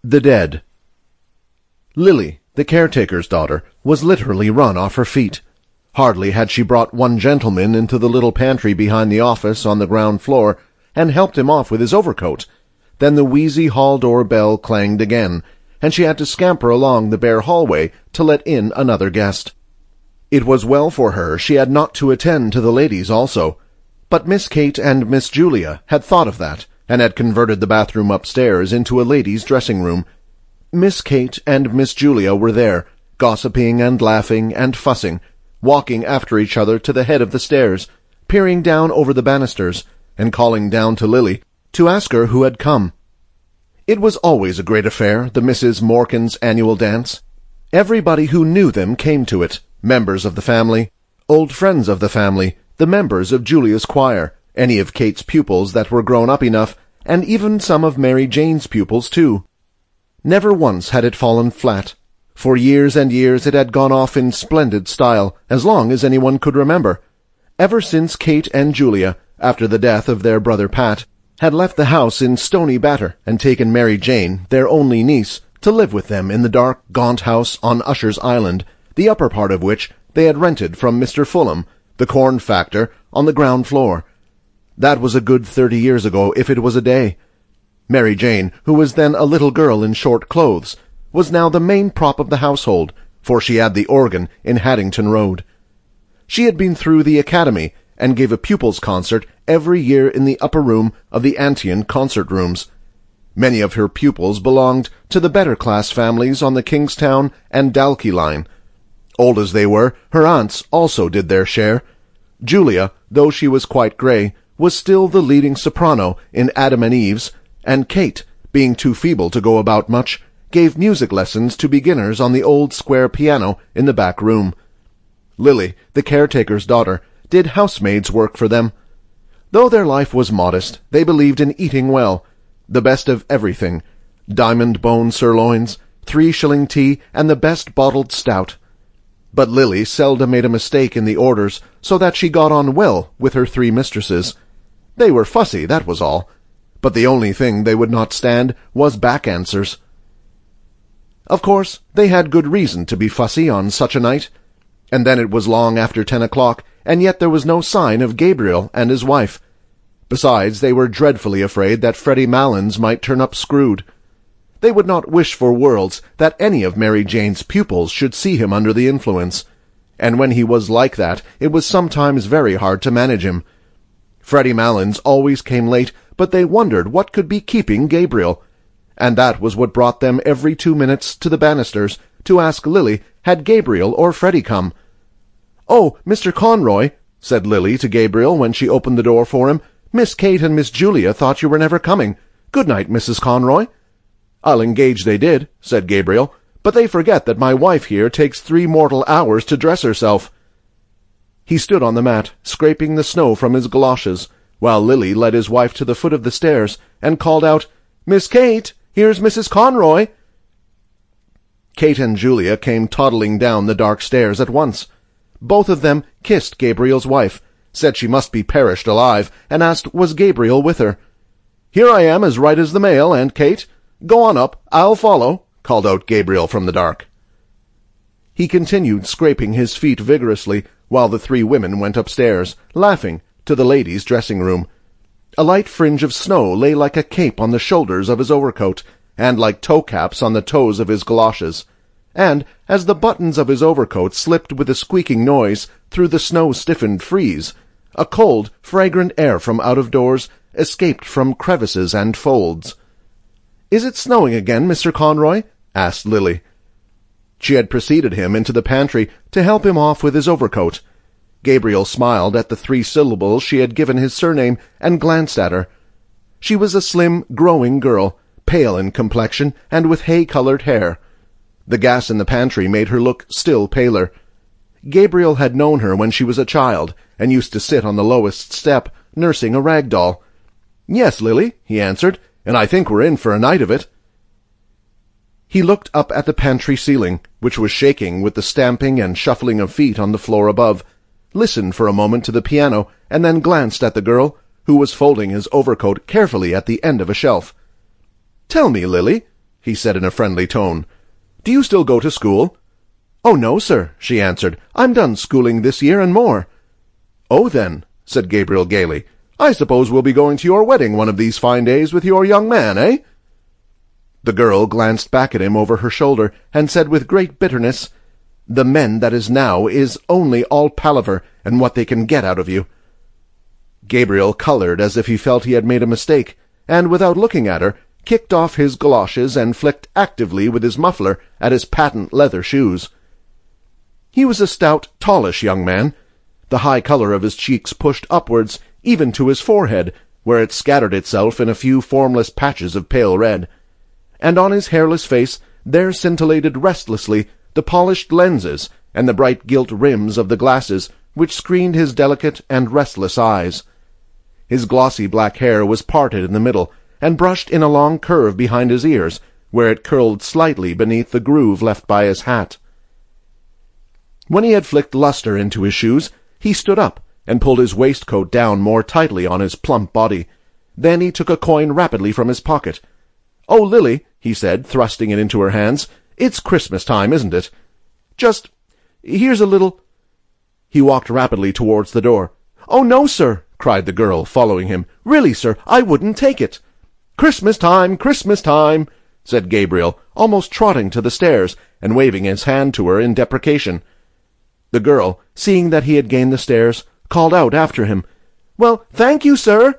The Dead. Lily, the caretaker's daughter, was literally run off her feet. Hardly had she brought one gentleman into the little pantry behind the office on the ground floor and helped him off with his overcoat, then the wheezy hall door bell clanged again, and she had to scamper along the bare hallway to let in another guest. It was well for her she had not to attend to the ladies also, but Miss Kate and Miss Julia had thought of that, and had converted the bathroom upstairs into a ladies' dressing-room. Miss Kate and Miss Julia were there, gossiping and laughing and fussing, walking after each other to the head of the stairs, peering down over the banisters, and calling down to Lily to ask her who had come. It was always a great affair, the Misses Morkan's annual dance. Everybody who knew them came to it, members of the family, old friends of the family, the members of Julia's choir, any of Kate's pupils that were grown up enough, and even some of Mary Jane's pupils, too. Never once had it fallen flat. For years and years it had gone off in splendid style, as long as anyone could remember. Ever since Kate and Julia, after the death of their brother Pat, had left the house in Stony Batter and taken Mary Jane, their only niece, to live with them in the dark, gaunt house on Usher's Island, the upper part of which they had rented from Mr. Fulham, the corn factor, on the ground floor. That was a good 30 years ago, if it was a day. Mary Jane, who was then a little girl in short clothes, was now the main prop of the household, for she had the organ in Haddington Road. She had been through the academy, and gave a pupils' concert every year in the upper room of the Antian concert rooms. Many of her pupils belonged to the better-class families on the Kingstown and Dalkey line. Old as they were, her aunts also did their share. Julia, though she was quite grey, was still the leading soprano in Adam and Eve's, and Kate, being too feeble to go about much, gave music lessons to beginners on the old square piano in the back room. Lily, the caretaker's daughter, did housemaid's work for them. Though their life was modest, they believed in eating well, the best of everything, diamond-bone sirloins, 3-shilling tea, and the best bottled stout. But Lily seldom made a mistake in the orders, so that she got on well with her 3 mistresses. They were fussy, that was all, but the only thing they would not stand was back answers. Of course, they had good reason to be fussy on such a night. And then it was long after 10 o'clock, and yet there was no sign of Gabriel and his wife. Besides, they were dreadfully afraid that Freddie Malins might turn up screwed. They would not wish for worlds that any of Mary Jane's pupils should see him under the influence, and when he was like that, it was sometimes very hard to manage him. Freddie Malins always came late, but they wondered what could be keeping Gabriel, and that was what brought them every 2 minutes to the banisters to ask Lily had Gabriel or Freddie come. "Oh, Mr. Conroy," said Lily to Gabriel when she opened the door for him, "Miss Kate and Miss Julia thought you were never coming. Good night, Mrs. Conroy." "I'll engage they did," said Gabriel, "but they forget that my wife here takes 3 mortal hours to dress herself." He stood on the mat, scraping the snow from his galoshes, while Lily led his wife to the foot of the stairs, and called out, "Miss Kate, here's Mrs. Conroy." Kate and Julia came toddling down the dark stairs at once. Both of them kissed Gabriel's wife, said she must be perished alive, and asked was Gabriel with her. "Here I am as right as the mail, Aunt Kate. Go on up, I'll follow," called out Gabriel from the dark. He continued scraping his feet vigorously while the 3 women went upstairs, laughing, to the ladies' dressing-room. A light fringe of snow lay like a cape on the shoulders of his overcoat, and like toe-caps on the toes of his galoshes, and, as the buttons of his overcoat slipped with a squeaking noise through the snow-stiffened frieze, a cold, fragrant air from out-of-doors escaped from crevices and folds. "Is it snowing again, Mr. Conroy?" asked Lily. She had preceded him into the pantry to help him off with his overcoat. Gabriel smiled at the 3 syllables she had given his surname and glanced at her. She was a slim, growing girl, pale in complexion and with hay-colored hair. The gas in the pantry made her look still paler. Gabriel had known her when she was a child, and used to sit on the lowest step, nursing a rag doll. "Yes, Lily," he answered, "and I think we're in for a night of it." He looked up at the pantry ceiling, which was shaking with the stamping and shuffling of feet on the floor above, listened for a moment to the piano, and then glanced at the girl, who was folding his overcoat carefully at the end of a shelf. "Tell me, Lily," he said in a friendly tone. "Do you still go to school?" "Oh, no, sir," she answered. "I'm done schooling this year and more." "Oh, then," said Gabriel gaily, "I suppose we'll be going to your wedding one of these fine days with your young man, eh?" The girl glanced back at him over her shoulder, and said with great bitterness, "The men that is now is only all palaver, and what they can get out of you." Gabriel coloured as if he felt he had made a mistake, and without looking at her, kicked off his goloshes and flicked actively with his muffler at his patent leather shoes. He was a stout, tallish young man. The high colour of his cheeks pushed upwards, even to his forehead, where it scattered itself in a few formless patches of pale red, and on his hairless face there scintillated restlessly the polished lenses and the bright gilt rims of the glasses which screened his delicate and restless eyes. His glossy black hair was parted in the middle, and brushed in a long curve behind his ears, where it curled slightly beneath the groove left by his hat. When he had flicked lustre into his shoes, he stood up, and pulled his waistcoat down more tightly on his plump body. Then he took a coin rapidly from his pocket. "Oh, Lily," he said, thrusting it into her hands, "it's Christmas time, isn't it? Here's a little—" He walked rapidly towards the door. "Oh, no, sir," cried the girl, following him. "Really, sir, I wouldn't take it." "Christmas time, said Gabriel, almost trotting to the stairs, and waving his hand to her in deprecation. The girl, seeing that he had gained the stairs, called out after him, "Well, thank you, sir."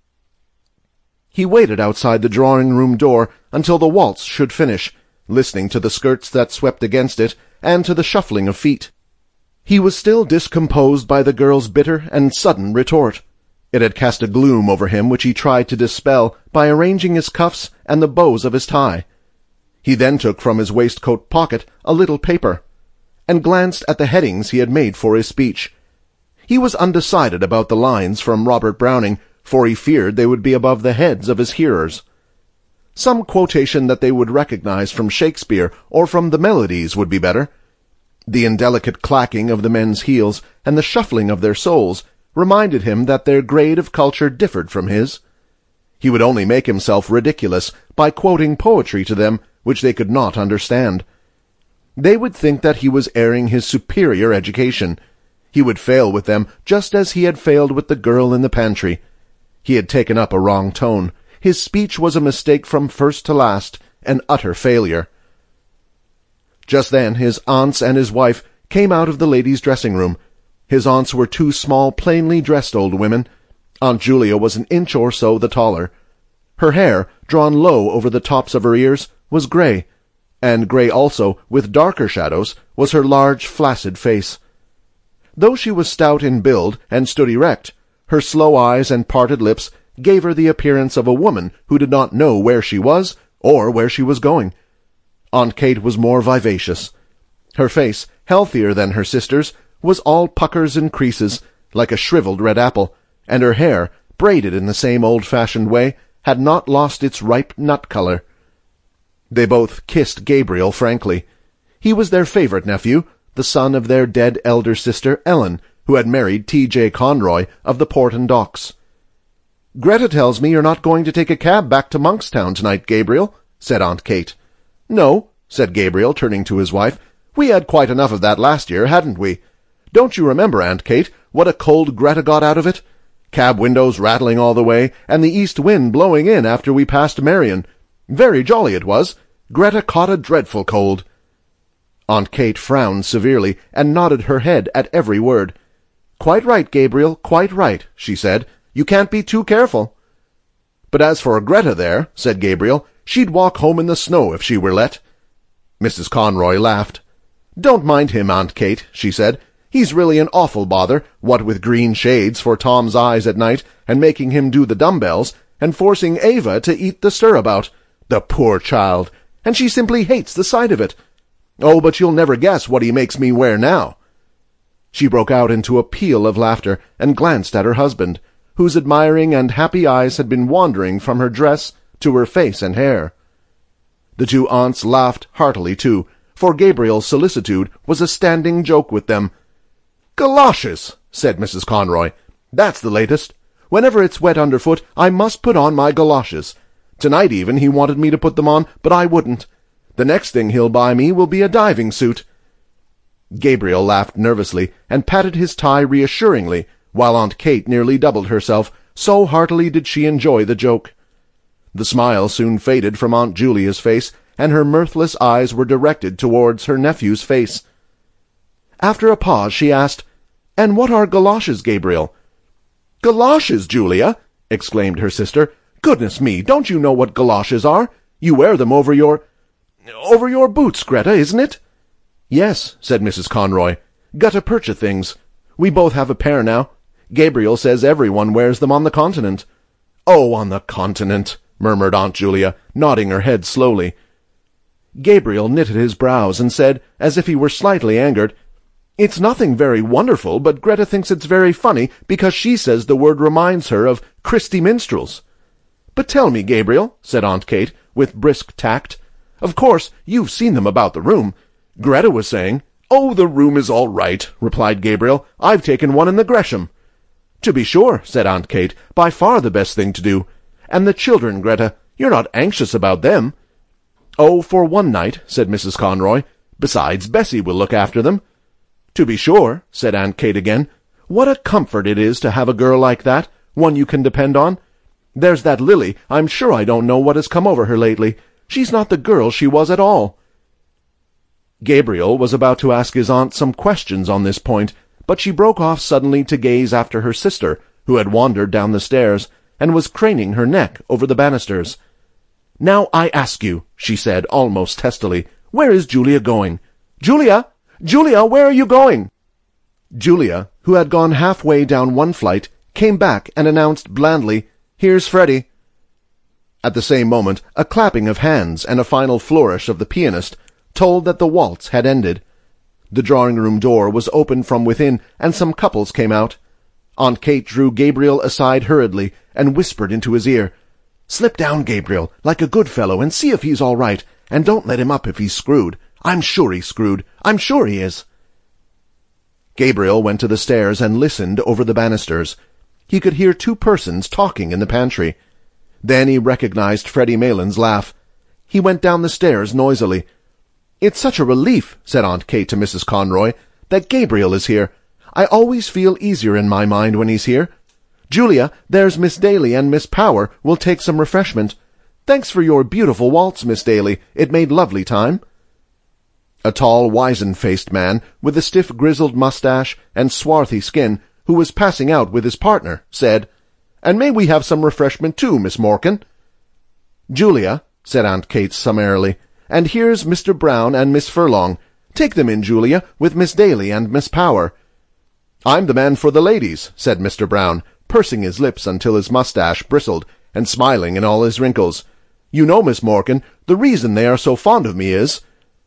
He waited outside the drawing-room door until the waltz should finish, listening to the skirts that swept against it, and to the shuffling of feet. He was still discomposed by the girl's bitter and sudden retort. It had cast a gloom over him which he tried to dispel by arranging his cuffs and the bows of his tie. He then took from his waistcoat pocket a little paper, and glanced at the headings he had made for his speech. He was undecided about the lines from Robert Browning, for he feared they would be above the heads of his hearers. Some quotation that they would recognize from Shakespeare or from the Melodies would be better. The indelicate clacking of the men's heels and the shuffling of their soles reminded him that their grade of culture differed from his. He would only make himself ridiculous by quoting poetry to them which they could not understand. They would think that he was airing his superior education. He would fail with them just as he had failed with the girl in the pantry. He had taken up a wrong tone. His speech was a mistake from first to last, an utter failure. Just then his aunts and his wife came out of the ladies' dressing-room. His aunts were two small, plainly dressed old women. Aunt Julia was an inch or so the taller. Her hair, drawn low over the tops of her ears, was grey, and grey also, with darker shadows, was her large, flaccid face. Though she was stout in build and stood erect, her slow eyes and parted lips gave her the appearance of a woman who did not know where she was or where she was going. Aunt Kate was more vivacious. Her face, healthier than her sister's, was all puckers and creases, like a shriveled red apple, and her hair, braided in the same old-fashioned way, had not lost its ripe nut colour. They both kissed Gabriel frankly. He was their favourite nephew, the son of their dead elder sister Ellen, who had married T.J. Conroy of the Porton Docks. "Greta tells me you're not going to take a cab back to Monkstown tonight, Gabriel," said Aunt Kate. "No," said Gabriel, turning to his wife. "We had quite enough of that last year, hadn't we? Don't you remember, Aunt Kate, what a cold Greta got out of it? Cab windows rattling all the way, and the east wind blowing in after we passed Marion. Very jolly it was. Greta caught a dreadful cold." Aunt Kate frowned severely, and nodded her head at every word. "Quite right, Gabriel, quite right," she said. "You can't be too careful." "But as for Greta there," said Gabriel, "she'd walk home in the snow if she were let." Mrs. Conroy laughed. "Don't mind him, Aunt Kate," she said. "He's really an awful bother, what with green shades for Tom's eyes at night, and making him do the dumbbells, and forcing Ava to eat the stirabout. The poor child! And she simply hates the sight of it. Oh, but you'll never guess what he makes me wear now." She broke out into a peal of laughter, and glanced at her husband, whose admiring and happy eyes had been wandering from her dress to her face and hair. The two aunts laughed heartily too, for Gabriel's solicitude was a standing joke with them. "Galoshes," said Mrs. Conroy. "That's the latest. Whenever it's wet underfoot, I must put on my galoshes. Tonight even he wanted me to put them on, but I wouldn't. The next thing he'll buy me will be a diving suit." Gabriel laughed nervously and patted his tie reassuringly, while Aunt Kate nearly doubled herself, so heartily did she enjoy the joke. The smile soon faded from Aunt Julia's face, and her mirthless eyes were directed towards her nephew's face. After a pause she asked, "And what are galoshes, Gabriel?" "Galoshes, Julia!" exclaimed her sister. "Goodness me, don't you know what galoshes are? You wear them over your boots, Greta, isn't it?" "Yes," said Mrs. Conroy. "Gutta percha things. We both have a pair now. Gabriel says everyone wears them on the continent." "Oh, on the continent," murmured Aunt Julia, nodding her head slowly. Gabriel knitted his brows and said, as if he were slightly angered, "It's nothing very wonderful, but Greta thinks it's very funny because she says the word reminds her of Christy Minstrels." "But tell me, Gabriel," said Aunt Kate, with brisk tact. "Of course, you've seen them about the room. Greta was saying—" "Oh, the room is all right," replied Gabriel. "I've taken one in the Gresham." "To be sure," said Aunt Kate, "by far the best thing to do. And the children, Greta, you're not anxious about them?" "Oh, for one night," said Mrs. Conroy. "Besides, Bessie will look after them." "To be sure," said Aunt Kate again. "What a comfort it is to have a girl like that, one you can depend on. There's that Lily, I'm sure I don't know what has come over her lately. She's not the girl she was at all." Gabriel was about to ask his aunt some questions on this point, but she broke off suddenly to gaze after her sister, who had wandered down the stairs, and was craning her neck over the banisters. "Now I ask you," she said almost testily, "where is Julia going? Julia! Julia, where are you going?" Julia, who had gone halfway down one flight, came back and announced blandly, "Here's Freddie." At the same moment, a clapping of hands and a final flourish of the pianist told that the waltz had ended. The drawing-room door was opened from within, and some couples came out. Aunt Kate drew Gabriel aside hurriedly and whispered into his ear, "Slip down, Gabriel, like a good fellow, and see if he's all right, and don't let him up if he's screwed. I'm sure he's screwed. I'm sure he is." Gabriel went to the stairs and listened over the banisters. He could hear two persons talking in the pantry. Then he recognized Freddie Malin's laugh. He went down the stairs noisily. "It's such a relief," said Aunt Kate to Mrs. Conroy, "that Gabriel is here. I always feel easier in my mind when he's here. Julia, there's Miss Daly and Miss Power will take some refreshment. Thanks for your beautiful waltz, Miss Daly. It made lovely time." A tall, wizen-faced man, with a stiff grizzled mustache and swarthy skin, who was passing out with his partner, said, "And may we have some refreshment too, Miss Morkan?" "Julia," said Aunt Kate summarily, "and here's Mr. Brown and Miss Furlong. Take them in, Julia, with Miss Daly and Miss Power." "I'm the man for the ladies," said Mr. Brown, pursing his lips until his mustache bristled, and smiling in all his wrinkles. "You know, Miss Morkan, the reason they are so fond of me is—"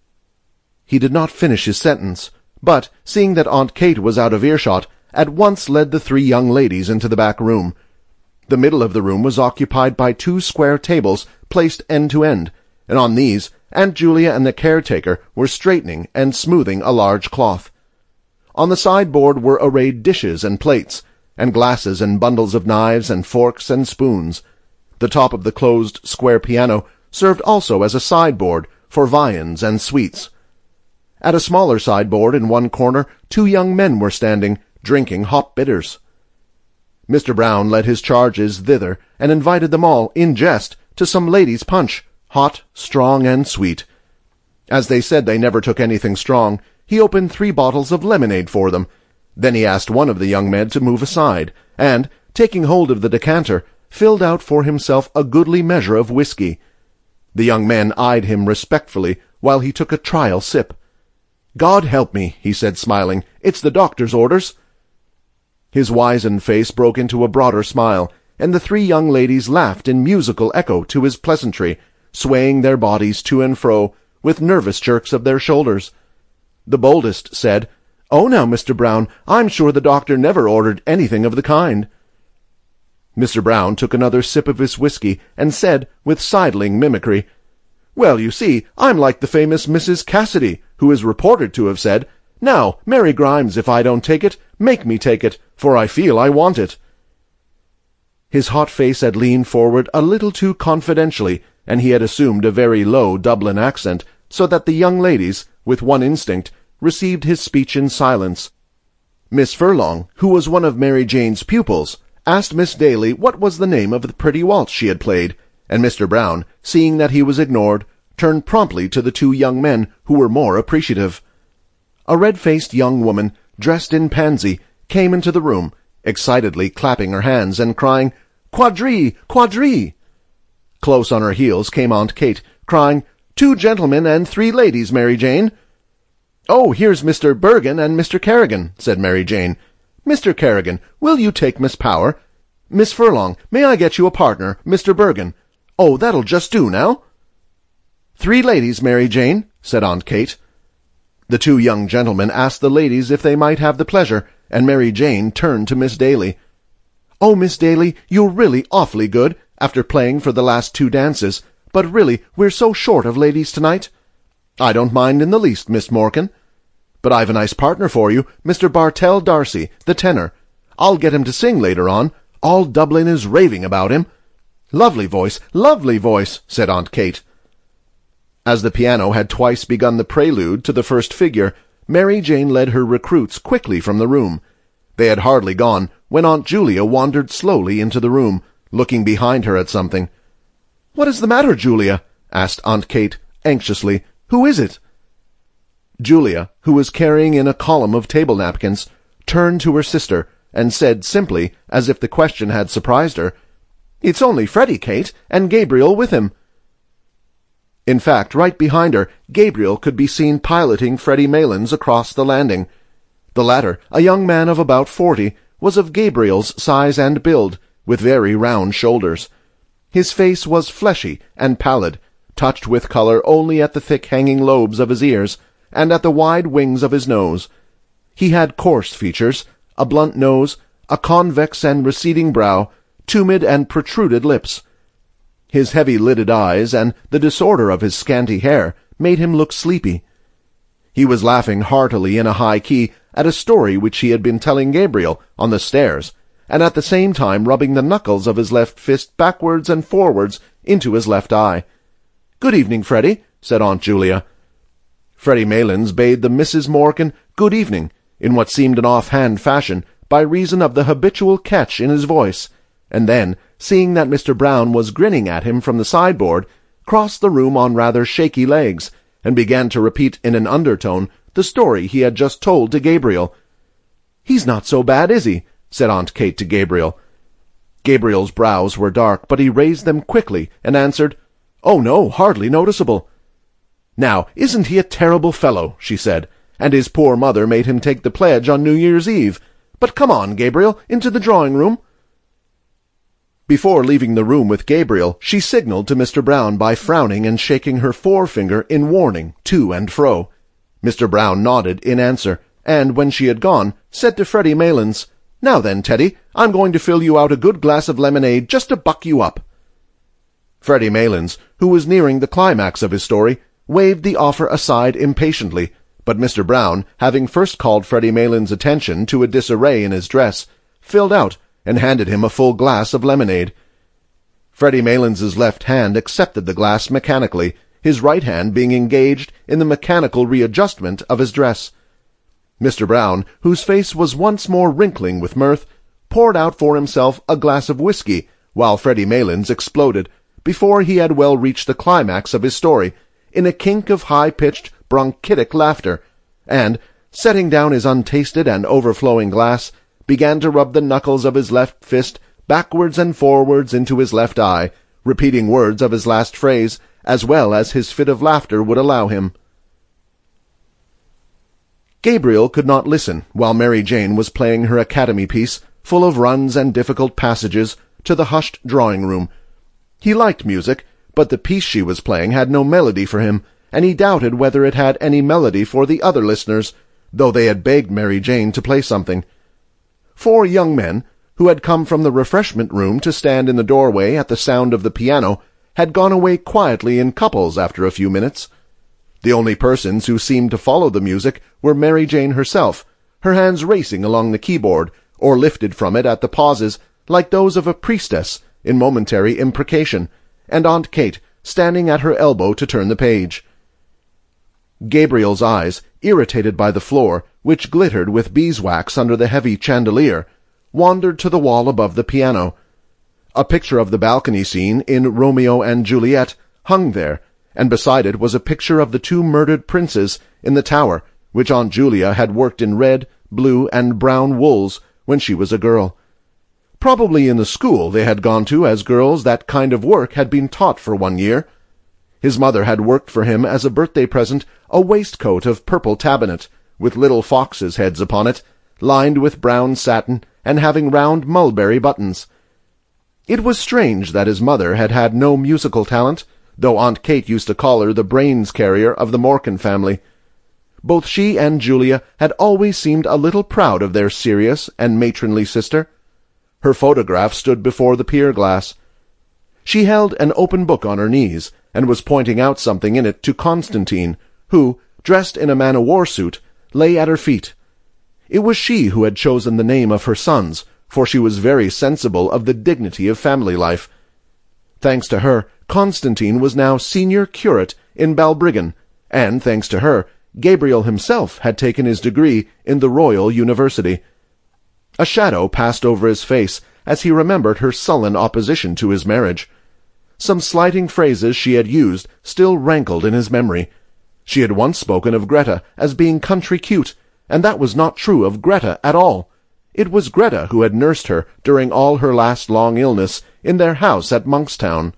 He did not finish his sentence, but, seeing that Aunt Kate was out of earshot, at once led the three young ladies into the back room. The middle of the room was occupied by two square tables placed end to end, and on these Aunt Julia and the caretaker were straightening and smoothing a large cloth. On the sideboard were arrayed dishes and plates, and glasses and bundles of knives and forks and spoons. The top of the closed square piano served also as a sideboard for viands and sweets. At a smaller sideboard in one corner, two young men were standing, drinking hop bitters. Mr. Brown led his charges thither, and invited them all, in jest, to some ladies' punch, hot, strong, and sweet. As they said they never took anything strong, he opened 3 bottles of lemonade for them. Then he asked one of the young men to move aside, and, taking hold of the decanter, filled out for himself a goodly measure of whiskey. The young men eyed him respectfully while he took a trial sip. "God help me," he said, smiling, "it's the doctor's orders." His wizened face broke into a broader smile, and the 3 young ladies laughed in musical echo to his pleasantry, swaying their bodies to and fro, with nervous jerks of their shoulders. The boldest said, "Oh, now, Mr. Brown, I'm sure the doctor never ordered anything of the kind." Mr. Brown took another sip of his whiskey, and said, with sidling mimicry, "Well, you see, I'm like the famous Mrs. Cassidy, who is reported to have said, 'Now, Mary Grimes, if I don't take it, make me take it, for I feel I want it.'" His hot face had leaned forward a little too confidentially, and he had assumed a very low Dublin accent, so that the young ladies, with one instinct, received his speech in silence. Miss Furlong, who was one of Mary Jane's pupils, asked Miss Daly what was the name of the pretty waltz she had played, and Mr. Brown, seeing that he was ignored, turned promptly to the two young men who were more appreciative. A red-faced young woman, dressed in pansy, came into the room, excitedly clapping her hands and crying, "Quadrille! Quadrille!" Close on her heels came Aunt Kate, crying, "2 gentlemen and 3 ladies, Mary Jane." "Oh, here's Mr. Bergin and Mr. Kerrigan," said Mary Jane. "Mr. Kerrigan, will you take Miss Power? Miss Furlong, may I get you a partner, Mr. Bergin? Oh, that'll just do now." "3 ladies, Mary Jane," said Aunt Kate. The 2 young gentlemen asked the ladies if they might have the pleasure, and Mary Jane turned to Miss Daly. "Oh, Miss Daly, you're really awfully good, after playing for the last 2 dances, but really we're so short of ladies tonight." "I don't mind in the least, Miss Morkan. But I've a nice partner for you, Mr. Bartell Darcy, the tenor. I'll get him to sing later on. All Dublin is raving about him." lovely voice," said Aunt Kate. As the piano had twice begun the prelude to the first figure, Mary Jane led her recruits quickly from the room. They had hardly gone when Aunt Julia wandered slowly into the room, looking behind her at something. "What is the matter, Julia?" asked Aunt Kate, anxiously. "Who is it?" Julia, who was carrying in a column of table napkins, turned to her sister and said simply, as if the question had surprised her, "It's only Freddie, Kate, and Gabriel with him." In fact, right behind her, Gabriel could be seen piloting Freddie Malins across the landing. The latter, a young man of about 40, was of Gabriel's size and build, with very round shoulders. His face was fleshy and pallid, touched with color only at the thick hanging lobes of his ears, and at the wide wings of his nose. He had coarse features, a blunt nose, a convex and receding brow, tumid and protruded lips. His heavy-lidded eyes and the disorder of his scanty hair made him look sleepy. He was laughing heartily in a high key at a story which he had been telling Gabriel on the stairs, and at the same time rubbing the knuckles of his left fist backwards and forwards into his left eye. "Good evening, Freddie," said Aunt Julia. Freddie Malins bade the Misses Morkan good evening, in what seemed an off-hand fashion, by reason of the habitual catch in his voice, and then, seeing that Mr. Brown was grinning at him from the sideboard, crossed the room on rather shaky legs, and began to repeat in an undertone the story he had just told to Gabriel. "He's not so bad, is he?" said Aunt Kate to Gabriel. Gabriel's brows were dark, but he raised them quickly and answered, "Oh, no, hardly noticeable." "Now, isn't he a terrible fellow?" she said, "and his poor mother made him take the pledge on New Year's Eve. But come on, Gabriel, into the drawing-room." Before leaving the room with Gabriel, she signalled to Mr. Brown by frowning and shaking her forefinger in warning to and fro. Mr. Brown nodded in answer, and, when she had gone, said to Freddie Malins, "Now then, Teddy, I'm going to fill you out a good glass of lemonade just to buck you up." Freddie Malins, who was nearing the climax of his story, waved the offer aside impatiently, but Mr. Brown, having first called Freddie Malins' attention to a disarray in his dress, filled out and handed him a full glass of lemonade. Freddie Malins's left hand accepted the glass mechanically, his right hand being engaged in the mechanical readjustment of his dress. Mr. Brown, whose face was once more wrinkling with mirth, poured out for himself a glass of whiskey, while Freddie Malins exploded, before he had well reached the climax of his story, in a kink of high-pitched bronchitic laughter, and, setting down his untasted and overflowing glass, began to rub the knuckles of his left fist backwards and forwards into his left eye, repeating words of his last phrase, as well as his fit of laughter would allow him. Gabriel could not listen while Mary Jane was playing her Academy piece, full of runs and difficult passages, to the hushed drawing-room. He liked music, but the piece she was playing had no melody for him, and he doubted whether it had any melody for the other listeners, though they had begged Mary Jane to play something. 4 young men, who had come from the refreshment-room to stand in the doorway at the sound of the piano, had gone away quietly in couples after a few minutes. The only persons who seemed to follow the music were Mary Jane herself, her hands racing along the keyboard, or lifted from it at the pauses, like those of a priestess, in momentary imprecation, and Aunt Kate standing at her elbow to turn the page. Gabriel's eyes, irritated by the floor, which glittered with beeswax under the heavy chandelier, wandered to the wall above the piano. A picture of the balcony scene in Romeo and Juliet hung there, and beside it was a picture of the two murdered princes in the tower, which Aunt Julia had worked in red, blue, and brown wools when she was a girl. Probably in the school they had gone to as girls that kind of work had been taught for 1 year. His mother had worked for him as a birthday present a waistcoat of purple tabinet, with little foxes' heads upon it, lined with brown satin, and having round mulberry buttons. It was strange that his mother had had no musical talent, though Aunt Kate used to call her the brains-carrier of the Morkan family. Both she and Julia had always seemed a little proud of their serious and matronly sister. Her photograph stood before the pier-glass. She held an open book on her knees, and was pointing out something in it to Constantine, who, dressed in a man-o'-war suit, lay at her feet. It was she who had chosen the name of her sons, for she was very sensible of the dignity of family life. Thanks to her, Constantine was now senior curate in Balbriggan, and, thanks to her, Gabriel himself had taken his degree in the Royal University. A shadow passed over his face as he remembered her sullen opposition to his marriage. Some slighting phrases she had used still rankled in his memory. She had once spoken of Greta as being country cute, and that was not true of Greta at all. It was Greta who had nursed her during all her last long illness in their house at Monkstown.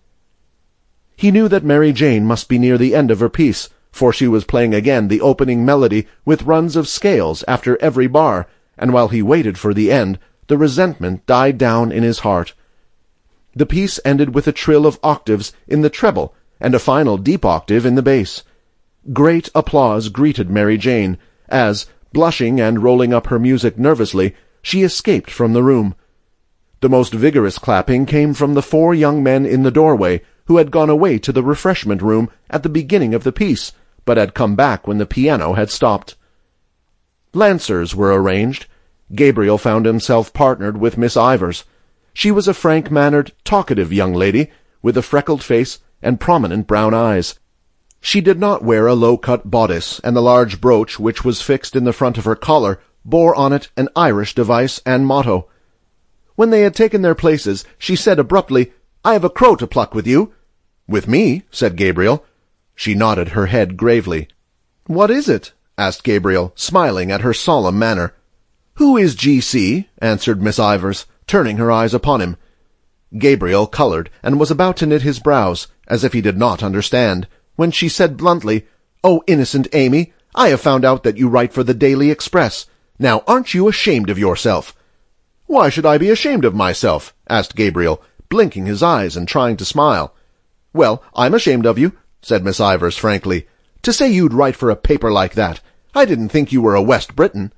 He knew that Mary Jane must be near the end of her piece, for she was playing again the opening melody with runs of scales after every bar, and while he waited for the end, the resentment died down in his heart. The piece ended with a trill of octaves in the treble, and a final deep octave in the bass. Great applause greeted Mary Jane, as, blushing and rolling up her music nervously, she escaped from the room. The most vigorous clapping came from the 4 young men in the doorway, who had gone away to the refreshment room at the beginning of the piece, but had come back when the piano had stopped. Lancers were arranged. Gabriel found himself partnered with Miss Ivors. She was a frank-mannered, talkative young lady, with a freckled face and prominent brown eyes. She did not wear a low-cut bodice, and the large brooch which was fixed in the front of her collar bore on it an Irish device and motto. When they had taken their places, she said abruptly, "I have a crow to pluck with you." "With me?" said Gabriel. She nodded her head gravely. "What is it?" asked Gabriel, smiling at her solemn manner. "Who is G.C.?" answered Miss Ivors, turning her eyes upon him. Gabriel coloured, and was about to knit his brows, as if he did not understand, when she said bluntly, "Oh, innocent Amy, I have found out that you write for the Daily Express. Now, aren't you ashamed of yourself?" "Why should I be ashamed of myself?" asked Gabriel, blinking his eyes and trying to smile. "Well, I'm ashamed of you," said Miss Ivors frankly. "To say you'd write for a paper like that. I didn't think you were a West Briton."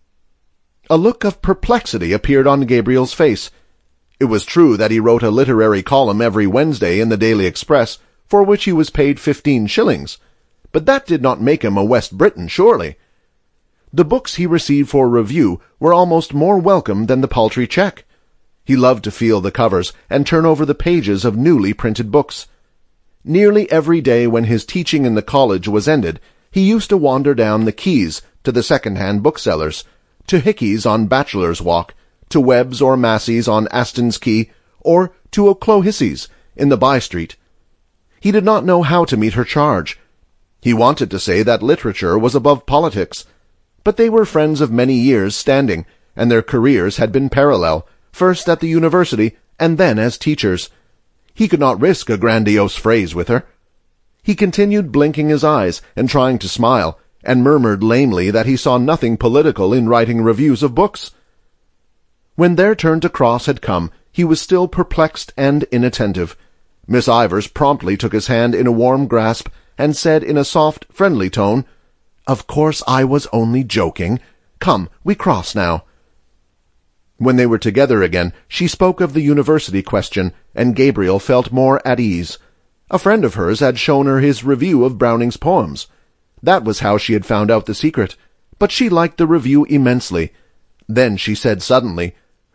A look of perplexity appeared on Gabriel's face. It was true that he wrote a literary column every Wednesday in the Daily Express, for which he was paid 15 shillings, but that did not make him a West Briton, surely. The books he received for review were almost more welcome than the paltry cheque. He loved to feel the covers and turn over the pages of newly printed books. Nearly every day when his teaching in the college was ended, he used to wander down the quays to the second-hand booksellers, to Hickey's on Bachelor's Walk, to Webb's or Massey's on Aston's Quay, or to O'Clohissey's in the by-street. He did not know how to meet her charge. He wanted to say that literature was above politics, but they were friends of many years' standing, and their careers had been parallel, first at the university and then as teachers. He could not risk a grandiose phrase with her. He continued blinking his eyes and trying to smile, and murmured lamely that he saw nothing political in writing reviews of books. When their turn to cross had come, he was still perplexed and inattentive. Miss Ivors promptly took his hand in a warm grasp and said in a soft, friendly tone, "Of course I was only joking. Come, we cross now." When they were together again, she spoke of the university question, and Gabriel felt more at ease. A friend of hers had shown her his review of Browning's poems. That was how she had found out the secret, but she liked the review immensely. Then she said suddenly,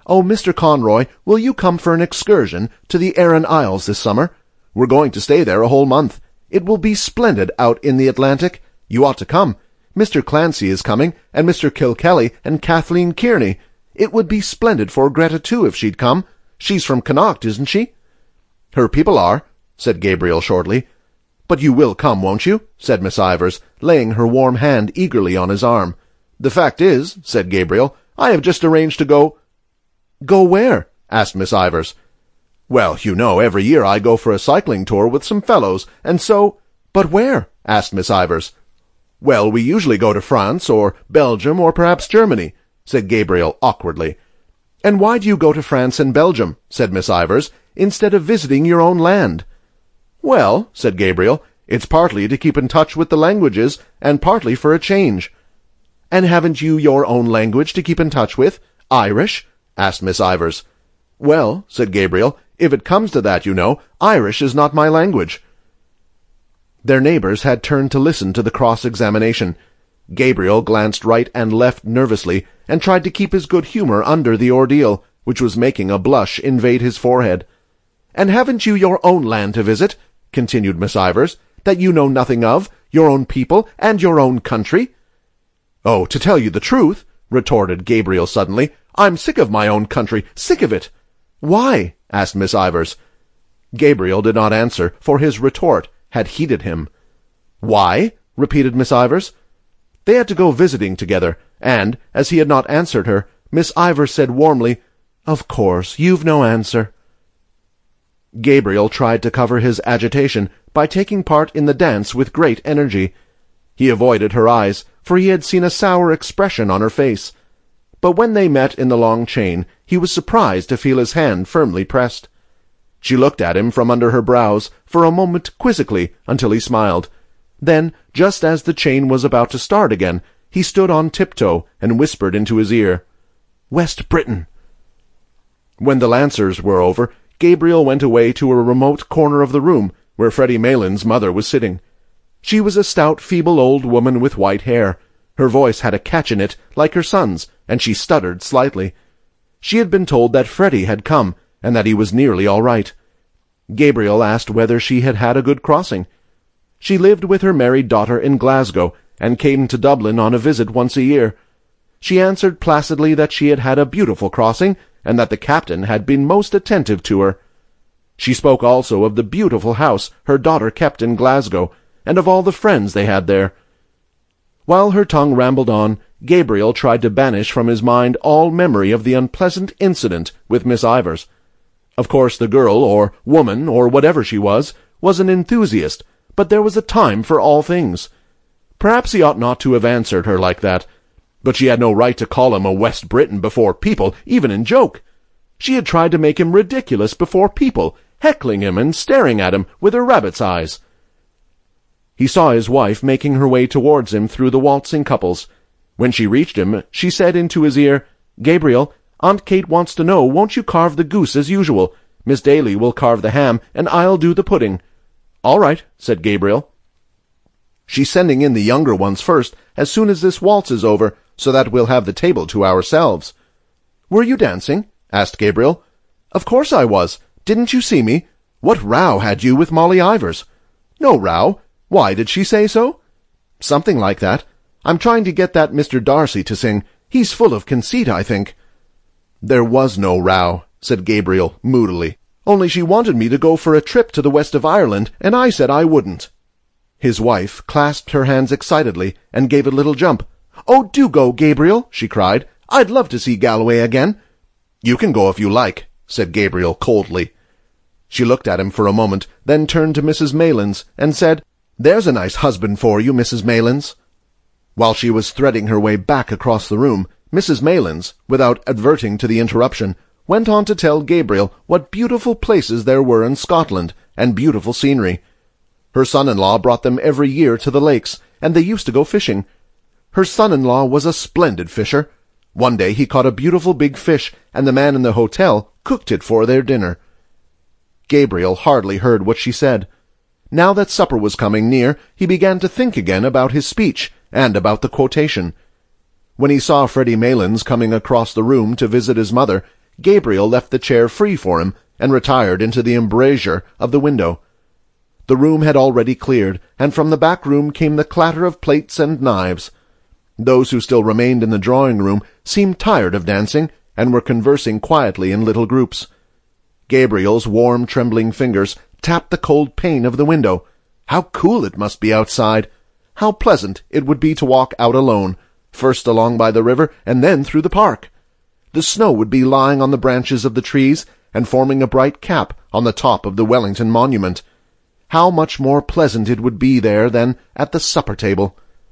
"Oh, Mr. Conroy, will you come for an excursion to the Aran Isles this summer? We're going to stay there a whole month. It will be splendid out in the Atlantic. You ought to come. Mr. Clancy is coming, and Mr. Kilkelly and Kathleen Kearney. It would be splendid for Greta, too, if she'd come. She's from Connaught, isn't she?" "Her people are," said Gabriel shortly. "But you will come, won't you?" said Miss Ivors, laying her warm hand eagerly on his arm. "The fact is," said Gabriel, "I have just arranged to go—" "Go where?" asked Miss Ivors. "Well, you know, every year I go for a cycling tour with some fellows, and so—" "But where?" asked Miss Ivors. "Well, we usually go to France, or Belgium, or perhaps Germany," said Gabriel awkwardly. "And why do you go to France and Belgium," said Miss Ivors, "instead of visiting your own land?" "Well," said Gabriel, "it's partly to keep in touch with the languages, and partly for a change." "And haven't you your own language to keep in touch with? Irish?" asked Miss Ivors. "Well," said Gabriel, "if it comes to that, you know, Irish is not my language." Their neighbors had turned to listen to the cross-examination. Gabriel glanced right and left nervously, and tried to keep his good humor under the ordeal, which was making a blush invade his forehead. "And haven't you your own land to visit," continued Miss Ivors, "that you know nothing of, your own people, and your own country?" "Oh, to tell you the truth," retorted Gabriel suddenly, "I'm sick of my own country, sick of it." "Why?" asked Miss Ivors. Gabriel did not answer, for his retort had heated him. "Why?" repeated Miss Ivors. They had to go visiting together, and, as he had not answered her, Miss Ivors said warmly, "Of course, you've no answer." Gabriel tried to cover his agitation by taking part in the dance with great energy. He avoided her eyes, for he had seen a sour expression on her face. But when they met in the long chain, he was surprised to feel his hand firmly pressed. She looked at him from under her brows for a moment quizzically until he smiled. Then, just as the chain was about to start again, he stood on tiptoe and whispered into his ear, "West Britain." When the Lancers were over, Gabriel went away to a remote corner of the room where Freddie Malin's mother was sitting. She was a stout, feeble old woman with white hair. Her voice had a catch in it like her son's, and she stuttered slightly. She had been told that Freddie had come, and that he was nearly all right. Gabriel asked whether she had had a good crossing. She lived with her married daughter in Glasgow, and came to Dublin on a visit once a year. She answered placidly that she had had a beautiful crossing, and that the captain had been most attentive to her. She spoke also of the beautiful house her daughter kept in Glasgow, and of all the friends they had there. While her tongue rambled on, Gabriel tried to banish from his mind all memory of the unpleasant incident with Miss Ivors. Of course the girl, or woman, or whatever she was an enthusiast, but there was a time for all things. Perhaps he ought not to have answered her like that, but she had no right to call him a West Briton before people, even in joke. She had tried to make him ridiculous before people, heckling him and staring at him with her rabbit's eyes. He saw his wife making her way towards him through the waltzing couples. When she reached him, she said into his ear, "Gabriel, Aunt Kate wants to know, won't you carve the goose as usual? Miss Daly will carve the ham, and I'll do the pudding." "All right," said Gabriel. "She's sending in the younger ones first, as soon as this waltz is over, so that we'll have the table to ourselves." "Were you dancing?" asked Gabriel. "Of course I was. Didn't you see me? What row had you with Molly Ivors?" "No row. Why, did she say so?" "Something like that. I'm trying to get that Mr. Darcy to sing. He's full of conceit, I think." "There was no row," said Gabriel moodily. "Only she wanted me to go for a trip to the west of Ireland, and I said I wouldn't." His wife clasped her hands excitedly and gave a little jump. "Oh, do go, Gabriel," she cried. "I'd love to see Galway again." "You can go if you like," said Gabriel coldly. She looked at him for a moment, then turned to Mrs. Maylands and said, "There's a nice husband for you, Mrs. Maylands." While she was threading her way back across the room, Mrs. Maylands, without adverting to the interruption, went on to tell Gabriel what beautiful places there were in Scotland, and beautiful scenery. Her son-in-law brought them every year to the lakes, and they used to go fishing. Her son-in-law was a splendid fisher. One day he caught a beautiful big fish, and the man in the hotel cooked it for their dinner. Gabriel hardly heard what she said. Now that supper was coming near, he began to think again about his speech, and about the quotation. When he saw Freddie Maylands coming across the room to visit his mother, Gabriel left the chair free for him and retired into the embrasure of the window. The room had already cleared, and from the back room came the clatter of plates and knives. Those who still remained in the drawing-room seemed tired of dancing, and were conversing quietly in little groups. Gabriel's warm, trembling fingers tapped the cold pane of the window. How cool it must be outside! How pleasant it would be to walk out alone, first along by the river and then through the park! The snow would be lying on the branches of the trees and forming a bright cap on the top of the Wellington Monument. How much more pleasant it would be there than at the supper-table!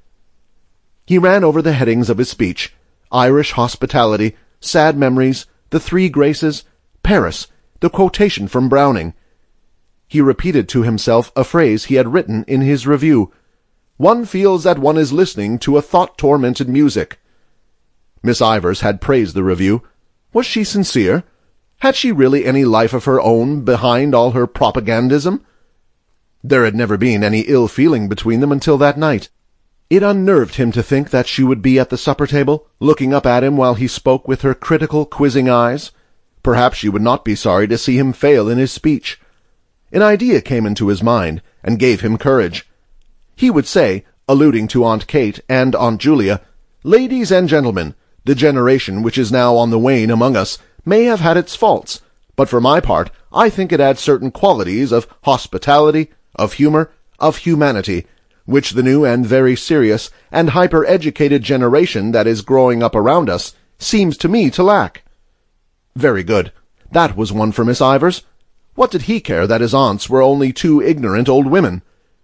He ran over the headings of his speech: Irish hospitality, sad memories, the three graces, Paris, the quotation from Browning. He repeated to himself a phrase he had written in his review: "One feels that one is listening to a thought-tormented music." Miss Ivors had praised the review. Was she sincere? Had she really any life of her own behind all her propagandism? There had never been any ill feeling between them until that night. It unnerved him to think that she would be at the supper-table, looking up at him while he spoke with her critical, quizzing eyes. Perhaps she would not be sorry to see him fail in his speech. An idea came into his mind, and gave him courage. He would say, alluding to Aunt Kate and Aunt Julia, "Ladies and gentlemen, the generation which is now on the wane among us may have had its faults, but for my part I think it had certain qualities of hospitality, of humor, of humanity, which the new and very serious and hyper-educated generation that is growing up around us seems to me to lack." Very good. That was one for Miss Ivors. What did he care that his aunts were only two ignorant old women?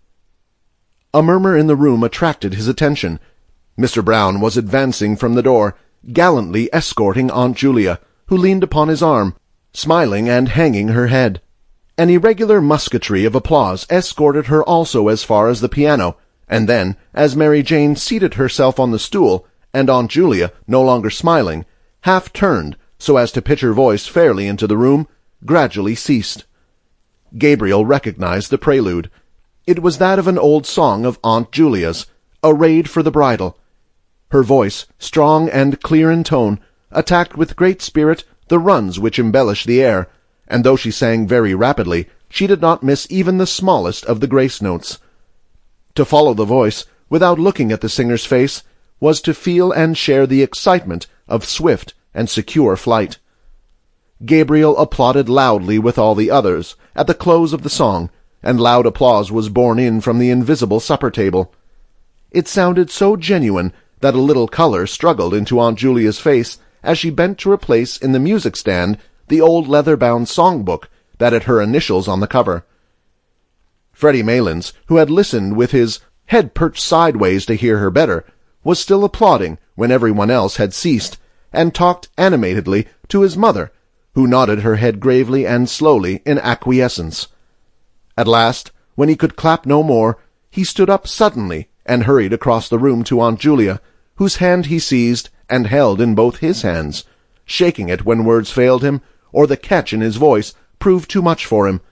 A murmur in the room attracted his attention. Mr. Brown was advancing from the door, gallantly escorting Aunt Julia, who leaned upon his arm, smiling and hanging her head. An irregular musketry of applause escorted her also as far as the piano, and then, as Mary Jane seated herself on the stool, and Aunt Julia, no longer smiling, half turned so as to pitch her voice fairly into the room, gradually ceased. Gabriel recognized the prelude. It was that of an old song of Aunt Julia's, Arrayed for the Bridal. Her voice, strong and clear in tone, attacked with great spirit the runs which embellish the air, and though she sang very rapidly, she did not miss even the smallest of the grace notes. To follow the voice, without looking at the singer's face, was to feel and share the excitement of swift and secure flight. Gabriel applauded loudly with all the others at the close of the song, and loud applause was borne in from the invisible supper-table. It sounded so genuine that a little color struggled into Aunt Julia's face as she bent to replace in the music-stand the old leather-bound song-book that had her initials on the cover. Freddie Maylands, who had listened with his head perched sideways to hear her better, was still applauding when everyone else had ceased, and talked animatedly to his mother, who nodded her head gravely and slowly in acquiescence. At last, when he could clap no more, he stood up suddenly and hurried across the room to Aunt Julia, whose hand he seized and held in both his hands, shaking it when words failed him, or the catch in his voice proved too much for him.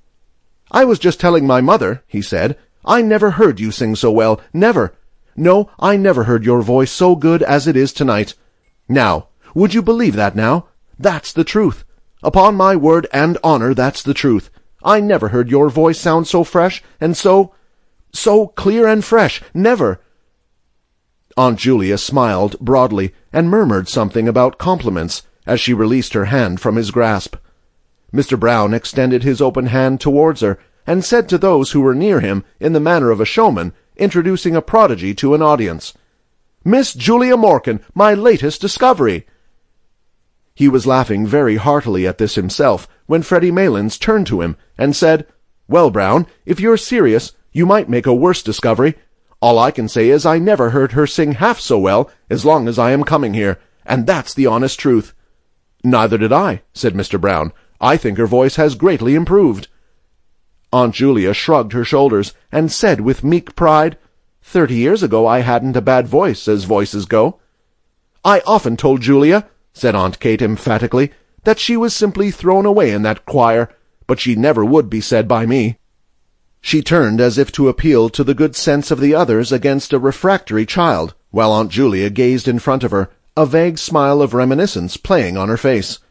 "I was just telling my mother," he said, "I never heard you sing so well, never. No, I never heard your voice so good as it is tonight. Now, would you believe that now? That's the truth. Upon my word and honor, that's the truth. I never heard your voice sound so fresh and so clear and fresh, never." Aunt Julia smiled broadly and murmured something about compliments as she released her hand from his grasp. Mr. Brown extended his open hand towards her and said to those who were near him in the manner of a showman introducing a prodigy to an audience, "Miss Julia Morkan, my latest discovery." He was laughing very heartily at this himself when Freddie Maylands turned to him and said, "Well, Brown, if you're serious, you might make a worse discovery. All I can say is I never heard her sing half so well as long as I am coming here, and that's the honest truth." "Neither did I," said Mr. Brown. "I think her voice has greatly improved." Aunt Julia shrugged her shoulders and said with meek pride, 30 years ago I hadn't a bad voice, as voices go." "I often told Julia," said Aunt Kate emphatically, "that she was simply thrown away in that choir, but she never would be said by me." She turned as if to appeal to the good sense of the others against a refractory child, while Aunt Julia gazed in front of her, a vague smile of reminiscence playing on her face.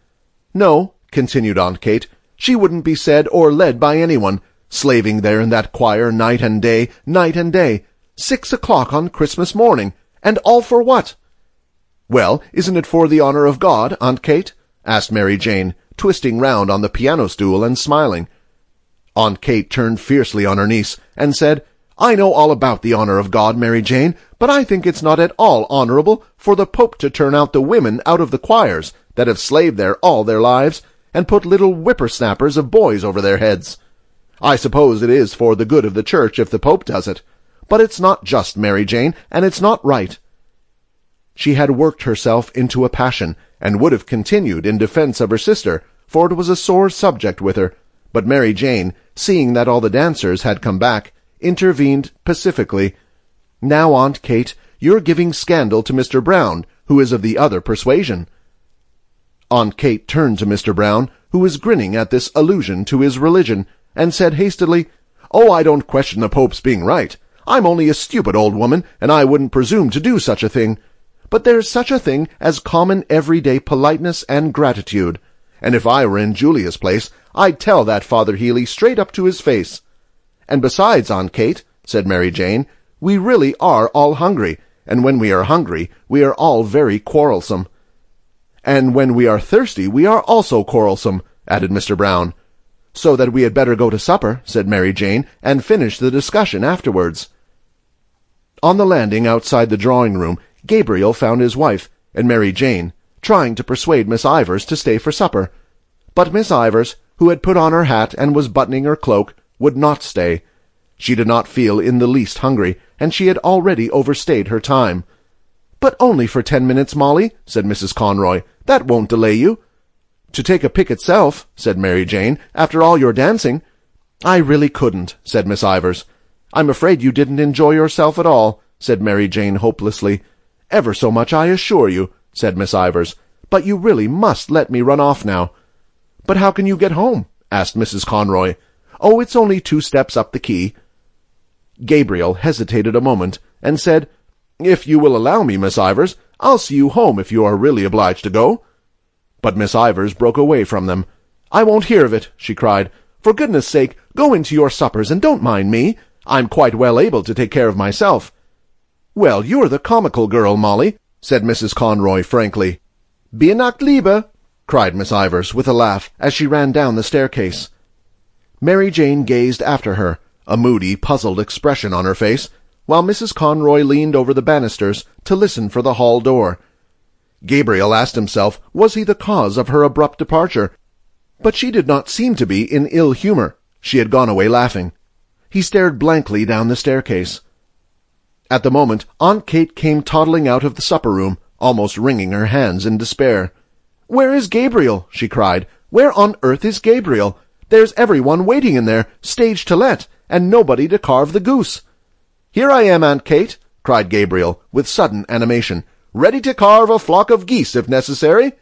No, continued Aunt Kate, she wouldn't be said or led by anyone, slaving there in that choir night and day, 6 o'clock on Christmas morning, and all for what? Well, isn't it for the honor of God, Aunt Kate? Asked Mary Jane, twisting round on the piano stool and smiling. Aunt Kate turned fiercely on her niece, and said, I know all about the honor of God, Mary Jane, but I think it's not at all honorable for the Pope to turn out the women out of the choirs that have slaved there all their lives, and put little whippersnappers of boys over their heads. I suppose it is for the good of the Church if the Pope does it, but it's not just, Mary Jane, and it's not right. She had worked herself into a passion, and would have continued in defense of her sister, for it was a sore subject with her, but Mary Jane, seeing that all the dancers had come back, intervened pacifically. Now, Aunt Kate, you're giving scandal to Mr. Brown, who is of the other persuasion. Aunt Kate turned to Mr. Brown, who was grinning at this allusion to his religion, and said hastily, Oh, I don't question the Pope's being right. I'm only a stupid old woman, and I wouldn't presume to do such a thing. But there's such a thing as common everyday politeness and gratitude, and if I were in Julia's place, I'd tell that Father Healy straight up to his face. And besides, Aunt Kate, said Mary Jane, we really are all hungry, and when we are hungry, we are all very quarrelsome. And when we are thirsty, we are also quarrelsome, added Mr. Brown. So that we had better go to supper, said Mary Jane, and finish the discussion afterwards. On the landing outside the drawing-room, Gabriel found his wife, and Mary Jane, trying to persuade Miss Ivors to stay for supper. But Miss Ivors, who had put on her hat and was buttoning her cloak, would not stay. She did not feel in the least hungry, and she had already overstayed her time. But only for 10 minutes, Molly, said Mrs. Conroy. That won't delay you. To take a pick itself, said Mary Jane, after all your dancing. I really couldn't, said Miss Ivors. I'm afraid you didn't enjoy yourself at all, said Mary Jane hopelessly. Ever so much, I assure you, said Miss Ivors. But you really must let me run off now. But how can you get home? Asked Mrs. Conroy. Oh, it's only 2 steps up the quay. Gabriel hesitated a moment, and said, If you will allow me, Miss Ivors, I'll see you home if you are really obliged to go. But Miss Ivors broke away from them. I won't hear of it, she cried. For goodness' sake, go into your suppers and don't mind me. I'm quite well able to take care of myself. Well, you're the comical girl, Molly, said Mrs. Conroy frankly. Be Nacht Liebe, cried Miss Ivors with a laugh as she ran down the staircase. Mary Jane gazed after her, a moody, puzzled expression on her face, while Mrs. Conroy leaned over the banisters to listen for the hall door. Gabriel asked himself, was he the cause of her abrupt departure? But she did not seem to be in ill humor. She had gone away laughing. He stared blankly down the staircase. At the moment, Aunt Kate came toddling out of the supper-room, almost wringing her hands in despair. Where is Gabriel? She cried. Where on earth is Gabriel? There's everyone waiting in there, stage to let, and nobody to carve the goose. Here I am, Aunt Kate, cried Gabriel, with sudden animation, ready to carve a flock of geese if necessary.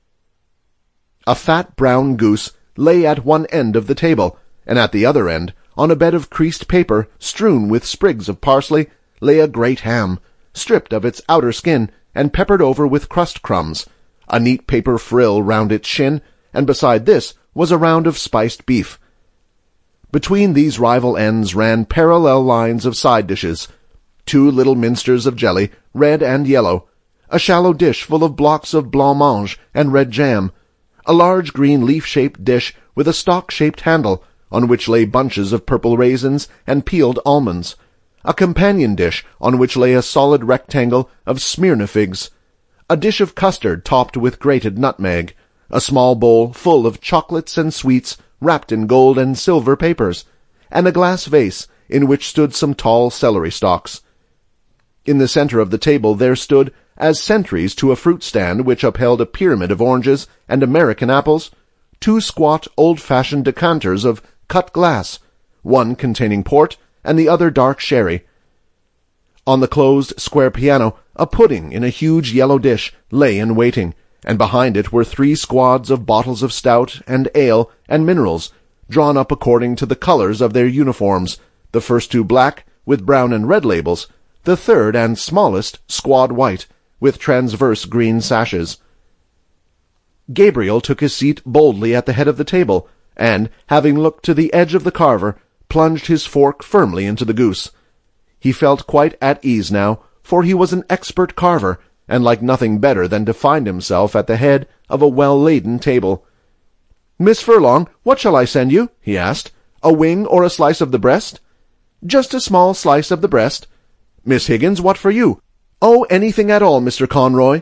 A fat brown goose lay at one end of the table, and at the other end, on a bed of creased paper strewn with sprigs of parsley, lay a great ham, stripped of its outer skin and peppered over with crust crumbs, a neat paper frill round its shin, and beside this was a round of spiced beef. Between these rival ends ran parallel lines of side dishes, 2 little minsters of jelly, red and yellow, a shallow dish full of blocks of blancmange and red jam, a large green leaf-shaped dish with a stalk-shaped handle, on which lay bunches of purple raisins and peeled almonds, a companion dish on which lay a solid rectangle of Smyrna figs, a dish of custard topped with grated nutmeg, a small bowl full of chocolates and sweets wrapped in gold and silver papers, and a glass vase in which stood some tall celery stalks. In the center of the table there stood, as sentries to a fruit stand which upheld a pyramid of oranges and American apples, 2 squat old-fashioned decanters of cut glass, one containing port and the other dark sherry. On the closed square piano, a pudding in a huge yellow dish lay in waiting, and behind it were 3 squads of bottles of stout and ale and minerals, drawn up according to the colors of their uniforms, the first 2 black, with brown and red labels, the third and smallest squad white, with transverse green sashes. Gabriel took his seat boldly at the head of the table, and, having looked to the edge of the carver, plunged his fork firmly into the goose. He felt quite at ease now, for he was an expert carver, and liked nothing better than to find himself at the head of a well-laden table. "Miss Furlong, what shall I send you?" he asked. "A wing or a slice of the breast?" "Just a small slice of the breast." "Miss Higgins, what for you?" "Oh, anything at all, Mr. Conroy."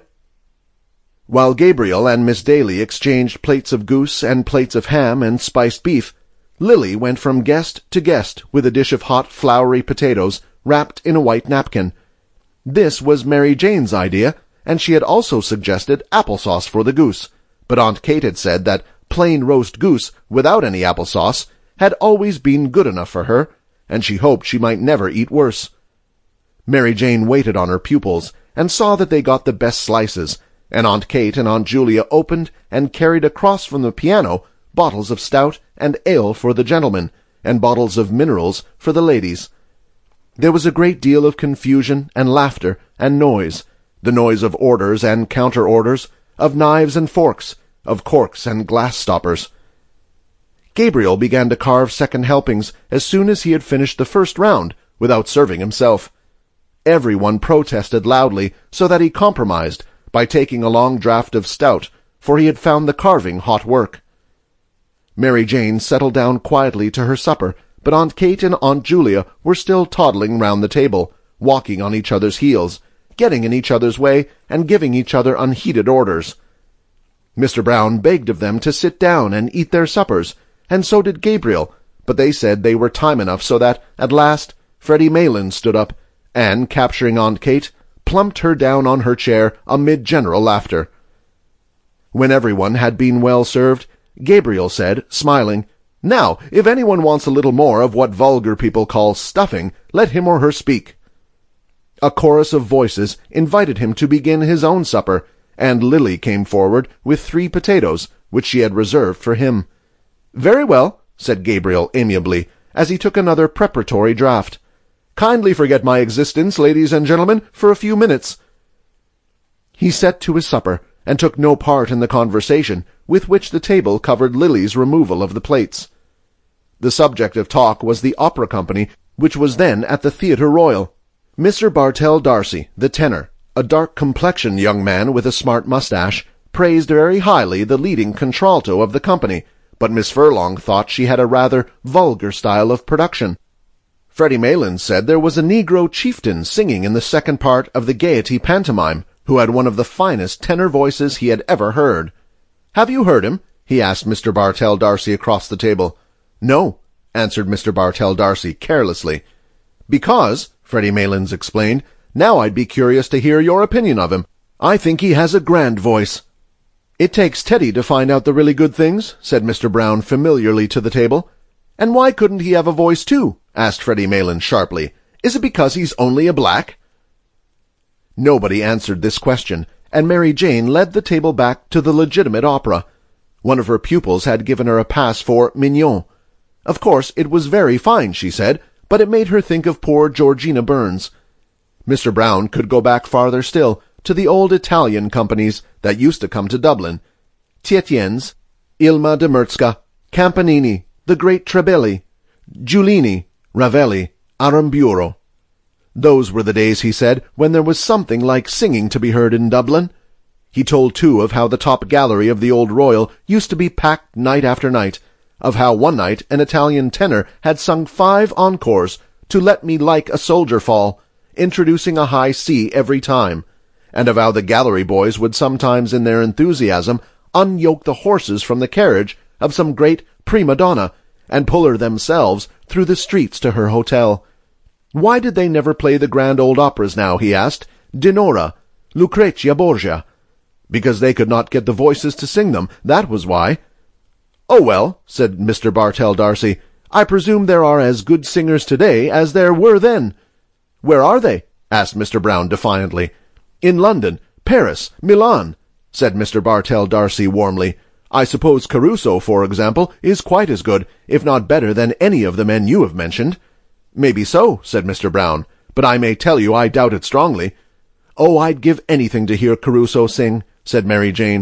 While Gabriel and Miss Daly exchanged plates of goose and plates of ham and spiced beef, Lily went from guest to guest with a dish of hot, floury potatoes wrapped in a white napkin. This was Mary Jane's idea, and she had also suggested applesauce for the goose, but Aunt Kate had said that plain roast goose without any applesauce had always been good enough for her, and she hoped she might never eat worse. Mary Jane waited on her pupils, and saw that they got the best slices, and Aunt Kate and Aunt Julia opened and carried across from the piano bottles of stout and ale for the gentlemen, and bottles of minerals for the ladies. There was a great deal of confusion and laughter and noise, the noise of orders and counter-orders, of knives and forks, of corks and glass stoppers. Gabriel began to carve second helpings as soon as he had finished the first round, without serving himself. Everyone protested loudly, so that he compromised by taking a long draught of stout, for he had found the carving hot work. Mary Jane settled down quietly to her supper, but Aunt Kate and Aunt Julia were still toddling round the table, walking on each other's heels, getting in each other's way, and giving each other unheeded orders. Mr. Brown begged of them to sit down and eat their suppers, and so did Gabriel, but they said they were time enough, so that, at last, Freddie Mayland stood up, and, capturing Aunt Kate, plumped her down on her chair amid general laughter. When everyone had been well served, Gabriel said, smiling, "Now, if anyone wants a little more of what vulgar people call stuffing, let him or her speak." A chorus of voices invited him to begin his own supper, and Lily came forward with 3 potatoes, which she had reserved for him. "Very well," said Gabriel amiably, as he took another preparatory draught. "Kindly forget my existence, ladies and gentlemen, for a few minutes." He set to his supper, and took no part in the conversation, with which the table covered Lily's removal of the plates. The subject of talk was the opera company, which was then at the Theatre Royal. Mr. Bartell D'Arcy, the tenor, a dark-complexioned young man with a smart moustache, praised very highly the leading contralto of the company, but Miss Furlong thought she had a rather vulgar style of production. Freddie Mayland said there was a Negro chieftain singing in the second part of the Gaiety pantomime, who had one of the finest tenor voices he had ever heard. "Have you heard him?" he asked Mr. Bartell D'Arcy across the table. "No," answered Mr. Bartell D'Arcy carelessly. "Because," Freddie Maylands explained, "now I'd be curious to hear your opinion of him. I think he has a grand voice." "It takes Teddy to find out the really good things," said Mr. Brown familiarly to the table. "And why couldn't he have a voice too?" asked Freddie Mayland sharply. "Is it because he's only a black?" Nobody answered this question, and Mary Jane led the table back to the legitimate opera. One of her pupils had given her a pass for Mignon. Of course, it was very fine, she said, but it made her think of poor Georgina Burns. Mr. Brown could go back farther still, to the old Italian companies that used to come to Dublin. Tietjens, Ilma de Murzka, Campanini, the great Trebelli, Giulini, Ravelli, Aramburo. Those were the days, he said, when there was something like singing to be heard in Dublin. He told, too, of how the top gallery of the Old Royal used to be packed night after night, of how one night an Italian tenor had sung 5 encores to Let Me Like a Soldier Fall, introducing a high C every time, and of how the gallery boys would sometimes in their enthusiasm unyoke the horses from the carriage of some great prima donna, and pull her themselves through the streets to her hotel. Why did they never play the grand old operas now, he asked, Dinorah, Lucrezia Borgia? Because they could not get the voices to sing them, that was why. "Oh, well," said Mr. Bartell D'Arcy, "I presume there are as good singers today as there were then." "Where are they?" asked Mr. Brown defiantly. "In London, Paris, Milan," said Mr. Bartell D'Arcy warmly. "I suppose Caruso, for example, is quite as good, if not better than any of the men you have mentioned." "Maybe so," said Mr. Brown, "but I may tell you I doubt it strongly." "Oh, I'd give anything to hear Caruso sing," said Mary Jane.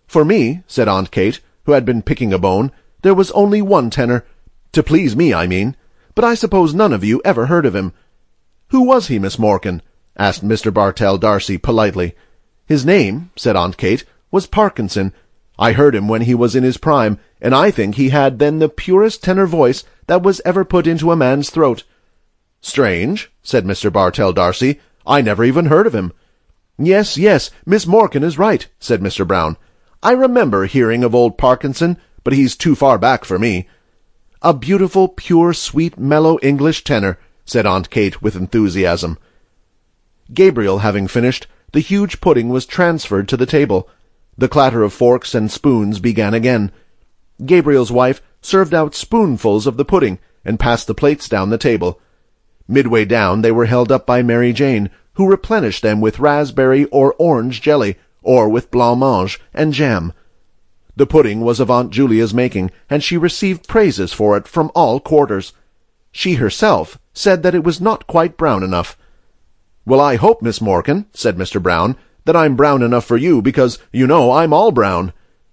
For me, said Aunt Kate, who had been picking a bone, there was only one tenor. To please me, I mean. But I suppose none of you ever heard of him. Who was he, Miss Morkan? Asked Mr. Bartell D'Arcy politely. His name, said Aunt Kate, was Parkinson. I heard him when he was in his prime, and I think he had then the purest tenor voice that was ever put into a man's throat. Strange, said Mr. Bartell D'Arcy. I never even heard of him. Yes, Miss Morkan is right, said Mr. Brown. I remember hearing of old Parkinson, but he's too far back for me. A beautiful, pure, sweet, mellow English tenor, said Aunt Kate with enthusiasm. Gabriel having finished, the huge pudding was transferred to the table. The clatter of forks and spoons began again. Gabriel's wife served out spoonfuls of the pudding, and passed the plates down the table. Midway down they were held up by Mary Jane, who replenished them with raspberry or orange jelly, or with blancmange and jam. The pudding was of Aunt Julia's making, and she received praises for it from all quarters. She herself said that it was not quite brown enough. Well, I hope, Miss Morkan, said Mr. Brown, that I'm brown enough for you, because, you know, I'm all brown.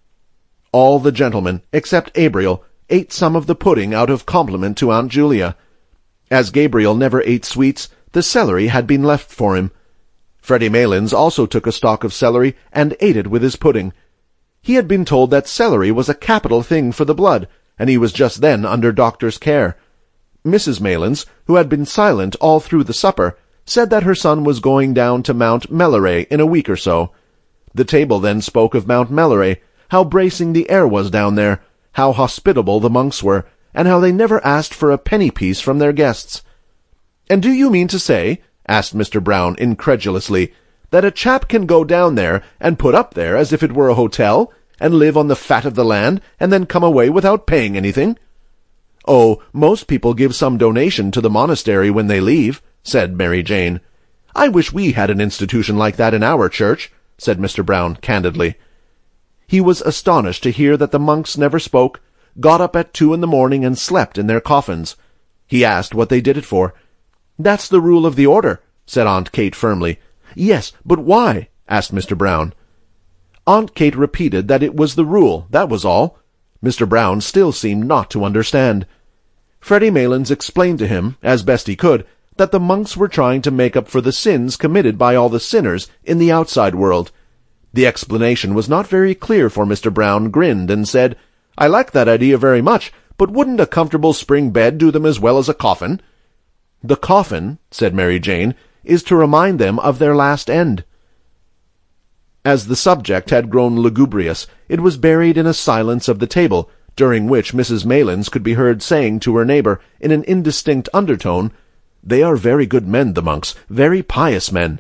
All the gentlemen, except Gabriel, ate some of the pudding out of compliment to Aunt Julia. As Gabriel never ate sweets, the celery had been left for him. Freddie Malins also took a stalk of celery and ate it with his pudding. He had been told that celery was a capital thing for the blood, and he was just then under doctor's care. Mrs. Malins, who had been silent all through the supper, said that her son was going down to Mount Melleray in a week or so. The table then spoke of Mount Melleray, how bracing the air was down there, how hospitable the monks were, and how they never asked for a penny piece from their guests. "And do you mean to say," asked Mr. Brown incredulously, "that a chap can go down there and put up there as if it were a hotel, and live on the fat of the land, and then come away without paying anything?" "Oh, most people give some donation to the monastery when they leave," said Mary Jane. "I wish we had an institution like that in our church," said Mr. Brown candidly. He was astonished to hear that the monks never spoke, got up at 2 in the morning and slept in their coffins. He asked what they did it for. "That's the rule of the order," said Aunt Kate firmly. "Yes, but why?" asked Mr. Brown. Aunt Kate repeated that it was the rule, that was all. Mr. Brown still seemed not to understand. Freddie Malins explained to him, as best he could, that the monks were trying to make up for the sins committed by all the sinners in the outside world. The explanation was not very clear, for Mr. Brown grinned and said, "I like that idea very much, but wouldn't a comfortable spring bed do them as well as a coffin?" "The coffin," said Mary Jane, "is to remind them of their last end." As the subject had grown lugubrious, it was buried in a silence of the table, during which Mrs. Malins could be heard saying to her neighbor in an indistinct undertone, "They are very good men, the monks, very pious men."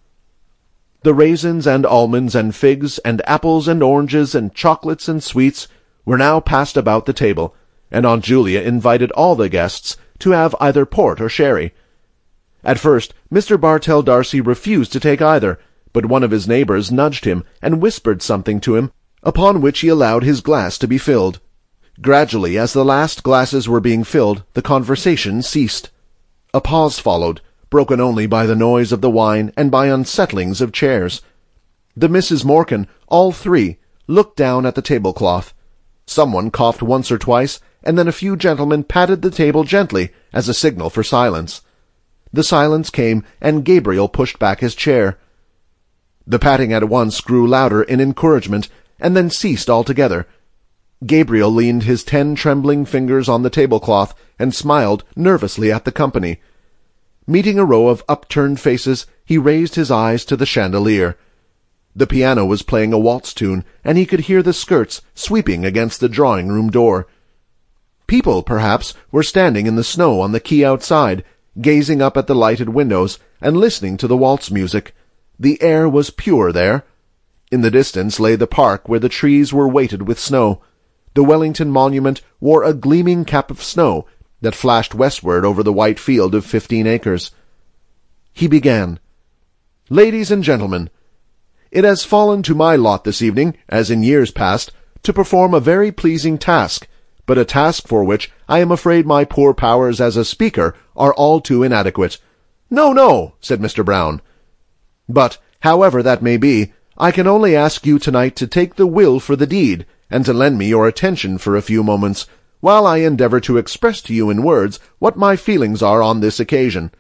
The raisins and almonds and figs and apples and oranges and chocolates and sweets were now passed about the table, and Aunt Julia invited all the guests to have either port or sherry. At first Mr. Bartell D'Arcy refused to take either, but one of his neighbors nudged him and whispered something to him, upon which he allowed his glass to be filled. Gradually, as the last glasses were being filled, the conversation ceased. A pause followed, broken only by the noise of the wine and by unsettlings of chairs. The Misses Morkan, all three, looked down at the tablecloth. Someone coughed once or twice, and then a few gentlemen patted the table gently as a signal for silence. The silence came, and Gabriel pushed back his chair. The patting at once grew louder in encouragement, and then ceased altogether. Gabriel leaned his 10 trembling fingers on the tablecloth and smiled nervously at the company. Meeting a row of upturned faces, he raised his eyes to the chandelier. The piano was playing a waltz tune, and he could hear the skirts sweeping against the drawing-room door. People, perhaps, were standing in the snow on the quay outside, gazing up at the lighted windows and listening to the waltz music. The air was pure there. In the distance lay the park where the trees were weighted with snow. The Wellington Monument wore a gleaming cap of snow that flashed westward over the white field of 15 acres. He began, "Ladies and gentlemen, it has fallen to my lot this evening, as in years past, to perform a very pleasing task, but a task for which I am afraid my poor powers as a speaker are all too inadequate." "No, no," said Mr. Brown. "But, however that may be, I can only ask you tonight to take the will for the deed, and to lend me your attention for a few moments, while I endeavor to express to you in words what my feelings are on this occasion.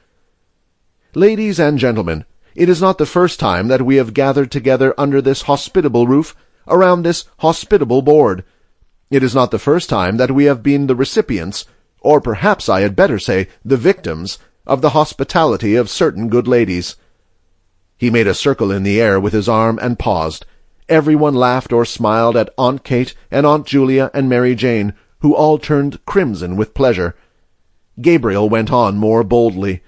Ladies and gentlemen, it is not the first time that we have gathered together under this hospitable roof, around this hospitable board. It is not the first time that we have been the recipients, or perhaps I had better say the victims, of the hospitality of certain good ladies. He made a circle in the air with his arm and paused. Everyone laughed or smiled at Aunt Kate and Aunt Julia and Mary Jane, who all turned crimson with pleasure. Gabriel went on more boldly.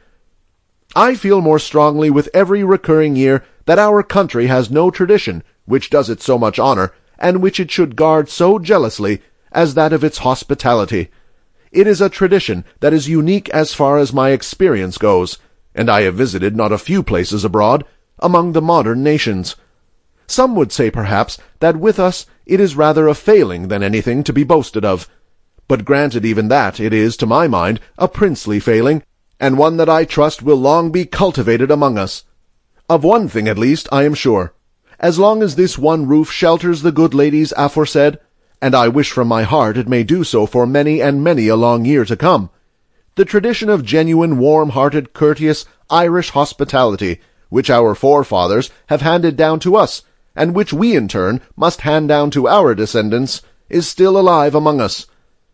I feel more strongly with every recurring year that our country has no tradition which does it so much honor, and which it should guard so jealously, as that of its hospitality. It is a tradition that is unique as far as my experience goes, and I have visited not a few places abroad, among the modern nations. Some would say, perhaps, that with us it is rather a failing than anything to be boasted of. But granted even that, it is, to my mind, a princely failing, and one that I trust will long be cultivated among us. Of one thing at least I am sure. As long as this one roof shelters the good ladies aforesaid, and I wish from my heart it may do so for many and many a long year to come, the tradition of genuine, warm-hearted, courteous Irish hospitality, which our forefathers have handed down to us, and which we in turn must hand down to our descendants, is still alive among us.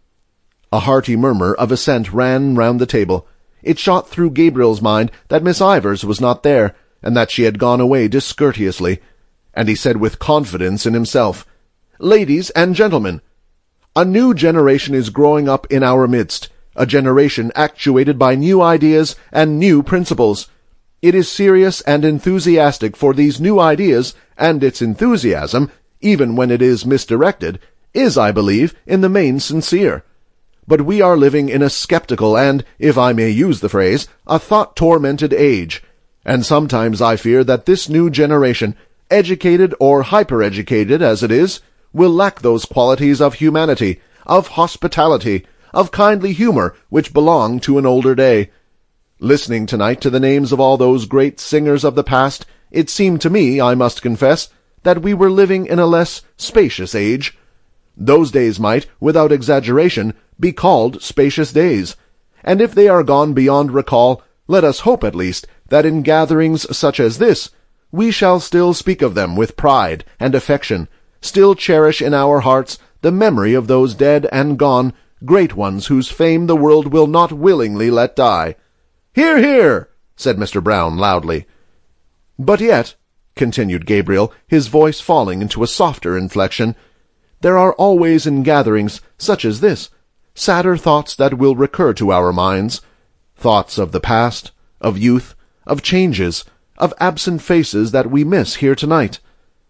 A hearty murmur of assent ran round the table. It shot through Gabriel's mind that Miss Ivors was not there, and that she had gone away discourteously, and he said with confidence in himself, Ladies and gentlemen, a new generation is growing up in our midst, a generation actuated by new ideas and new principles. It is serious and enthusiastic for these new ideas, and its enthusiasm, even when it is misdirected, is, I believe, in the main sincere. But we are living in a skeptical and, if I may use the phrase, a thought-tormented age, and sometimes I fear that this new generation, educated or hyper-educated as it is, will lack those qualities of humanity, of hospitality, of kindly humor which belong to an older day. Listening tonight to the names of all those great singers of the past, it seemed to me, I must confess, that we were living in a less spacious age. Those days might, without exaggeration, be called spacious days, and if they are gone beyond recall, let us hope at least that in gatherings such as this we shall still speak of them with pride and affection, still cherish in our hearts the memory of those dead and gone great ones whose fame the world will not willingly let die. "Hear, hear!" said Mr. Brown loudly. "But yet," continued Gabriel, his voice falling into a softer inflection, "there are always in gatherings such as this sadder thoughts that will recur to our minds, thoughts of the past, of youth, of changes, of absent faces that we miss here tonight.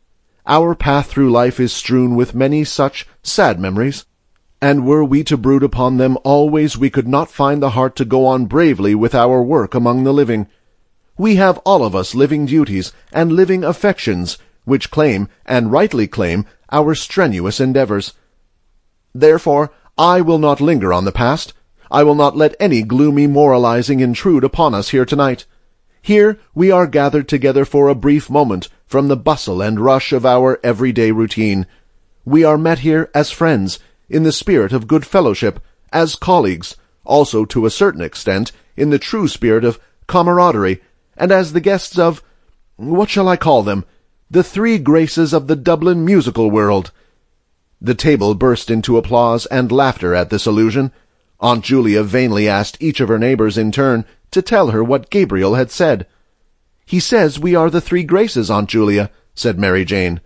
Our path through life is strewn with many such sad memories, and were we to brood upon them always we could not find the heart to go on bravely with our work among the living. We have all of us living duties and living affections, which claim, and rightly claim, our strenuous endeavors. Therefore, I will not linger on the past. I will not let any gloomy moralizing intrude upon us here tonight. Here we are gathered together for a brief moment from the bustle and rush of our everyday routine. We are met here as friends, in the spirit of good fellowship, as colleagues, also to a certain extent in the true spirit of camaraderie, and as the guests of, what shall I call them, the three graces of the Dublin musical world. The table burst into applause and laughter at this allusion. Aunt Julia vainly asked each of her neighbors in turn to tell her what Gabriel had said. "He says we are the three graces, Aunt Julia," said Mary Jane.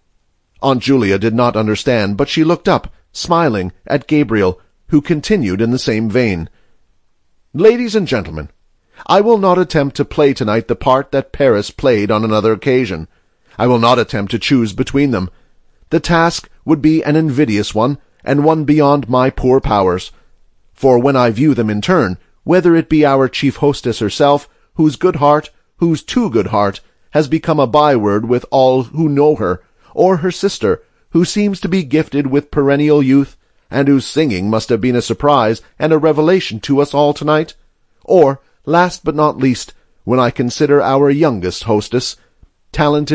Aunt Julia did not understand, but she looked up, smiling, at Gabriel, who continued in the same vein. "Ladies and gentlemen, I will not attempt to play tonight the part that Paris played on another occasion. I will not attempt to choose between them. The task would be an invidious one, and one beyond my poor powers. For when I view them in turn, whether it be our chief hostess herself, whose good heart, whose too good heart, has become a byword with all who know her, or her sister, who seems to be gifted with perennial youth, and whose singing must have been a surprise and a revelation to us all tonight, or, last but not least, when I consider our youngest hostess, talented,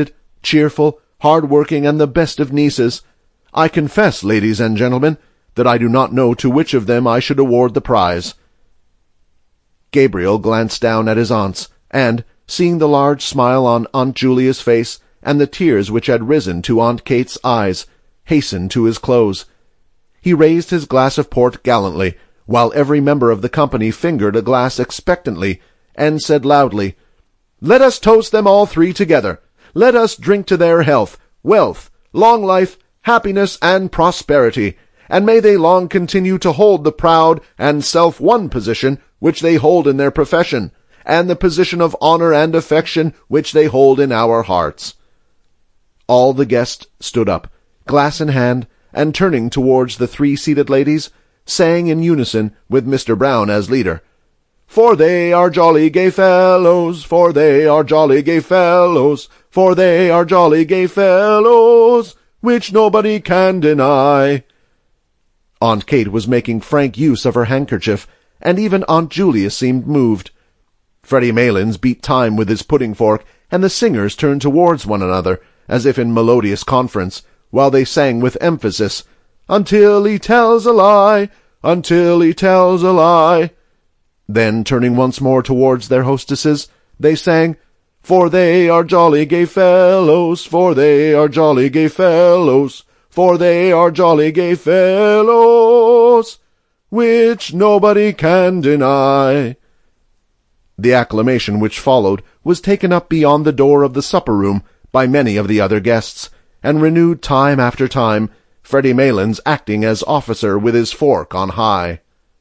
cheerful, hard-working, and the best of nieces. I confess, ladies and gentlemen, that I do not know to which of them I should award the prize." Gabriel glanced down at his aunts, and, seeing the large smile on Aunt Julia's face, and the tears which had risen to Aunt Kate's eyes, hastened to his close. He raised his glass of port gallantly, while every member of the company fingered a glass expectantly, and said loudly, "Let us toast them all three together. Let us drink to their health, wealth, long life, happiness, and prosperity, and may they long continue to hold the proud and self-won position which they hold in their profession, and the position of honor and affection which they hold in our hearts." All the guests stood up, glass in hand, and turning towards the three seated ladies, sang in unison, with Mr. Brown as leader, "For they are jolly gay fellows, for they are jolly gay fellows, for they are jolly gay fellows, which nobody can deny." Aunt Kate was making frank use of her handkerchief, and even Aunt Julia seemed moved. Freddie Malins beat time with his pudding fork, and the singers turned towards one another, as if in melodious conference, while they sang with emphasis, "Until he tells a lie, until he tells a lie." Then, turning once more towards their hostesses, they sang, "For they are jolly gay fellows, for they are jolly gay fellows, for they are jolly gay fellows, which nobody can deny." The acclamation which followed was taken up beyond the door of the supper-room by many of the other guests, and renewed time after time, Freddie Malins acting as officer with his fork on high.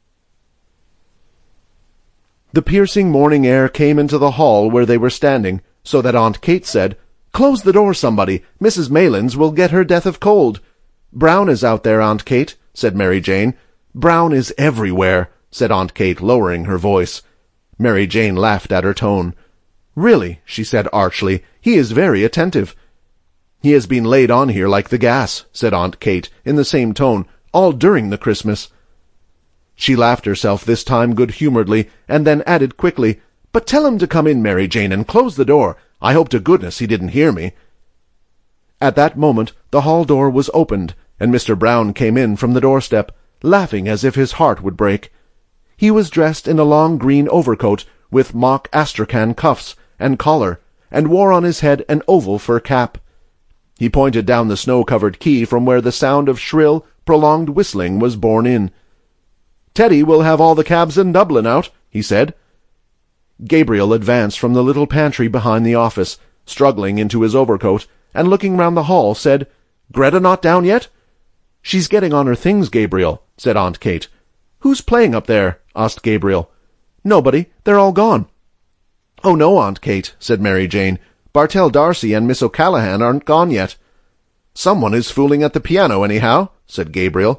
The piercing morning air came into the hall where they were standing, so that Aunt Kate said, "Close the door, somebody. Mrs. Malins will get her death of cold." "Brown is out there, Aunt Kate," said Mary Jane. "Brown is everywhere," said Aunt Kate, lowering her voice. Mary Jane laughed at her tone. "Really," she said archly, "he is very attentive." "He has been laid on here like the gas," said Aunt Kate, in the same tone, "all during the Christmas." She laughed herself this time good-humoredly, and then added quickly, "But tell him to come in, Mary Jane, and close the door. I hope to goodness he didn't hear me." At that moment the hall door was opened, and Mr. Brown came in from the doorstep, laughing as if his heart would break. He was dressed in a long green overcoat, with mock astrakhan cuffs and collar, and wore on his head an oval fur cap. He pointed down the snow-covered quay from where the sound of shrill, prolonged whistling was borne in. "Teddy will have all the cabs in Dublin out," he said. Gabriel advanced from the little pantry behind the office, struggling into his overcoat, and looking round the hall, said, "Greta not down yet?" "She's getting on her things, Gabriel," said Aunt Kate. "Who's playing up there?" asked Gabriel. "Nobody. They're all gone." "Oh, no, Aunt Kate," said Mary Jane. "Bartell D'Arcy and Miss O'Callaghan aren't gone yet." "Someone is fooling at the piano, anyhow," said Gabriel.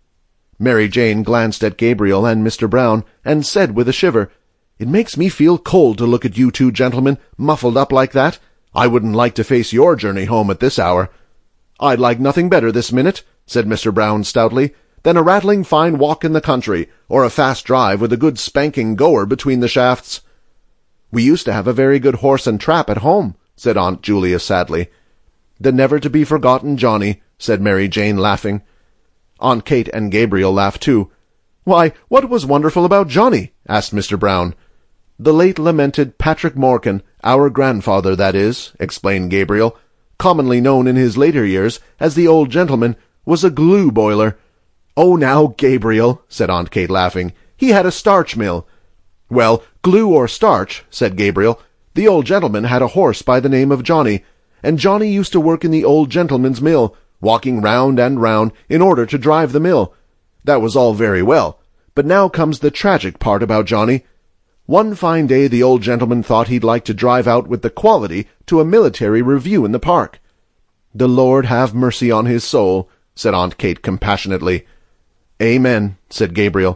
Mary Jane glanced at Gabriel and Mr. Brown, and said with a shiver, "It makes me feel cold to look at you two gentlemen muffled up like that. I wouldn't like to face your journey home at this hour." "I'd like nothing better this minute," said Mr. Brown stoutly, "than a rattling fine walk in the country, or a fast drive with a good spanking goer between the shafts." "We used to have a very good horse and trap at home," said Aunt Julia sadly. "The never-to-be-forgotten Johnny," said Mary Jane, laughing. Aunt Kate and Gabriel laughed too. "Why, what was wonderful about Johnny?" asked Mr. Brown. "The late lamented Patrick Morkan, our grandfather, that is," explained Gabriel, "commonly known in his later years as the old gentleman, was a glue boiler." "Oh, now, Gabriel," said Aunt Kate, laughing, "he had a starch mill." "Well, glue or starch," said Gabriel, "the old gentleman had a horse by the name of Johnny, and Johnny used to work in the old gentleman's mill, walking round and round in order to drive the mill. That was all very well, but now comes the tragic part about Johnny. One fine day the old gentleman thought he'd like to drive out with the Quality to a military review in the park." "The Lord have mercy on his soul," said Aunt Kate compassionately. "Amen," said Gabriel.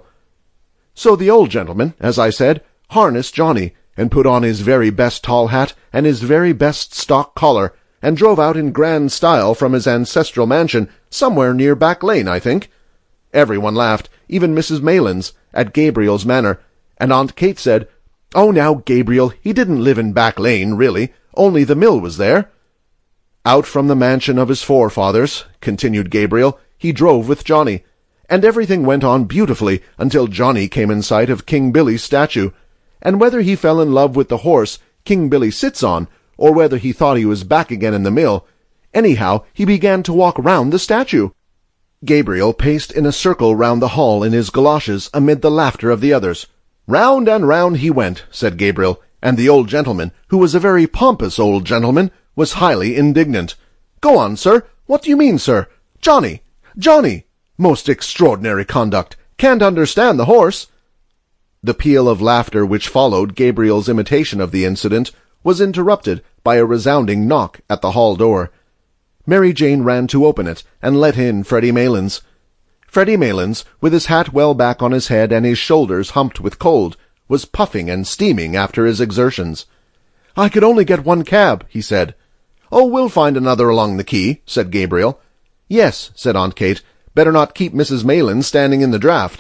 "So the old gentleman, as I said, harnessed Johnny, and put on his very best tall hat and his very best stock collar, and drove out in grand style from his ancestral mansion, somewhere near Back Lane, I think. Everyone laughed, even Mrs. Malins, at Gabriel's manner, and Aunt Kate said, "Oh, now, Gabriel, he didn't live in Back Lane, really, only the mill was there." Out from the mansion of his forefathers, continued Gabriel, he drove with Johnny, and everything went on beautifully until Johnny came in sight of King Billy's statue, and whether he fell in love with the horse King Billy sits on, or whether he thought he was back again in the mill, anyhow he began to walk round the statue. Gabriel paced in a circle round the hall in his goloshes amid the laughter of the others. Round and round he went, said Gabriel, and the old gentleman, who was a very pompous old gentleman, was highly indignant. Go on, sir. What do you mean, sir? Johnny! Johnny! Most extraordinary conduct. Can't understand the horse. The peal of laughter which followed Gabriel's imitation of the incident was interrupted by a resounding knock at the hall door. Mary Jane ran to open it and let in Freddy Malins. Freddy Malins, with his hat well back on his head and his shoulders humped with cold, was puffing and steaming after his exertions. "I could only get one cab," he said. "Oh, we'll find another along the quay," said Gabriel. "Yes," said Aunt Kate. "Better not keep Mrs. Malins standing in the draught."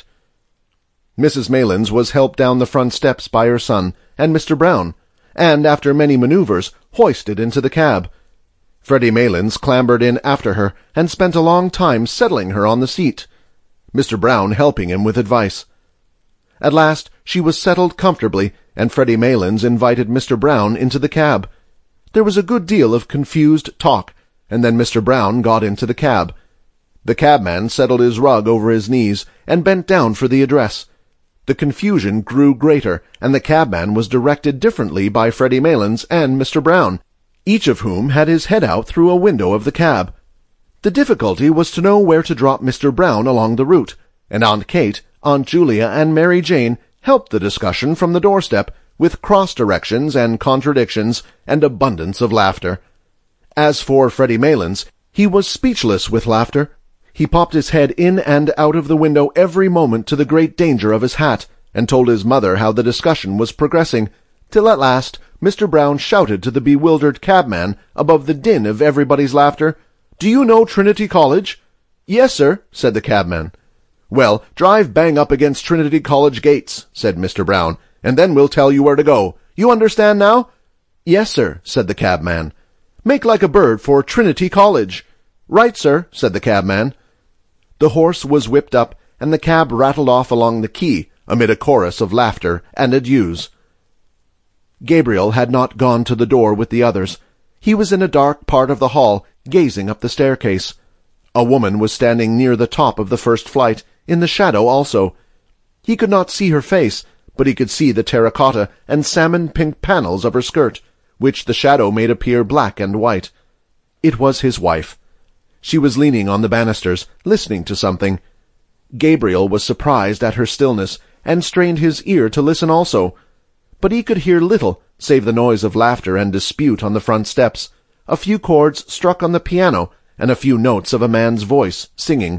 Mrs. Malins was helped down the front steps by her son and Mr. Brown, and, after many manoeuvres, hoisted into the cab. Freddy Malins clambered in after her, and spent a long time settling her on the seat, Mr. Brown helping him with advice. At last she was settled comfortably, and Freddy Malins invited Mr. Brown into the cab. There was a good deal of confused talk, and then Mr. Brown got into the cab. The cabman settled his rug over his knees, and bent down for the address. The confusion grew greater, and the cabman was directed differently by Freddy Malins and Mr. Brown, each of whom had his head out through a window of the cab. The difficulty was to know where to drop Mr. Brown along the route, and Aunt Kate, Aunt Julia, and Mary Jane helped the discussion from the doorstep, with cross-directions and contradictions and abundance of laughter. As for Freddy Malins, he was speechless with laughter. He popped his head in and out of the window every moment to the great danger of his hat, and told his mother how the discussion was progressing, till at last Mr. Brown shouted to the bewildered cabman, above the din of everybody's laughter, "Do you know Trinity College?" "Yes, sir," said the cabman. "Well, drive bang up against Trinity College gates," said Mr. Brown, "and then we'll tell you where to go. You understand now?" "Yes, sir," said the cabman. "Make like a bird for Trinity College." "Right, sir," said the cabman. The horse was whipped up, and the cab rattled off along the quay, amid a chorus of laughter and adieus. Gabriel had not gone to the door with the others. He was in a dark part of the hall, gazing up the staircase. A woman was standing near the top of the first flight, in the shadow also. He could not see her face, but he could see the terracotta and salmon-pink panels of her skirt, which the shadow made appear black and white. It was his wife. She was leaning on the banisters, listening to something. Gabriel was surprised at her stillness, and strained his ear to listen also. But he could hear little, save the noise of laughter and dispute on the front steps, a few chords struck on the piano, and a few notes of a man's voice singing.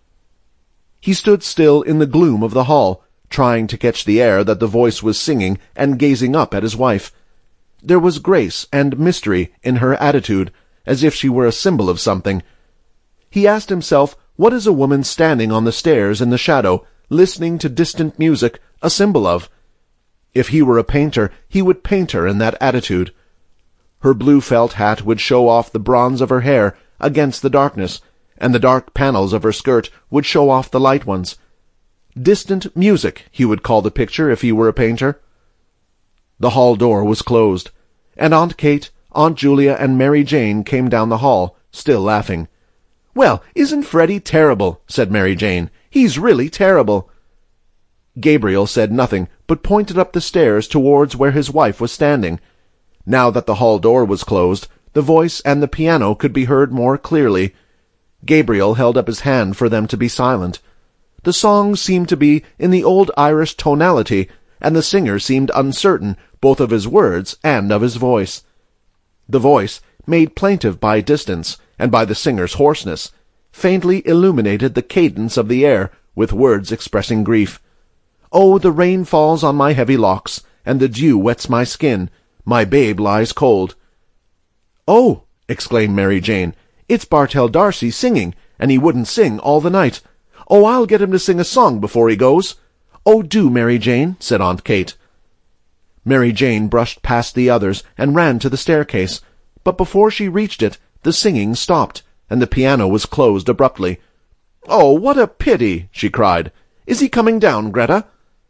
He stood still in the gloom of the hall, trying to catch the air that the voice was singing, and gazing up at his wife. There was grace and mystery in her attitude, as if she were a symbol of something. He asked himself, what is a woman standing on the stairs in the shadow, listening to distant music, a symbol of? If he were a painter, he would paint her in that attitude. Her blue felt hat would show off the bronze of her hair against the darkness, and the dark panels of her skirt would show off the light ones. Distant music, he would call the picture if he were a painter. The hall door was closed, and Aunt Kate, Aunt Julia, and Mary Jane came down the hall, still laughing. "Well, isn't Freddy terrible?" said Mary Jane. "He's really terrible." Gabriel said nothing, but pointed up the stairs towards where his wife was standing. Now that the hall door was closed, the voice and the piano could be heard more clearly. Gabriel held up his hand for them to be silent. The song seemed to be in the old Irish tonality, and the singer seemed uncertain both of his words and of his voice. The voice, made plaintive by distance and by the singer's hoarseness, faintly illuminated the cadence of the air with words expressing grief. "Oh, the rain falls on my heavy locks, and the dew wets my skin. My babe lies cold." "Oh," exclaimed Mary Jane, "it's Bartell D'Arcy singing, and he wouldn't sing all the night. Oh, I'll get him to sing a song before he goes." "Oh, do, Mary Jane," said Aunt Kate. Mary Jane brushed past the others and ran to the staircase, but before she reached it, the singing stopped, and the piano was closed abruptly. "Oh, what a pity!" she cried. "Is he coming down, Greta?"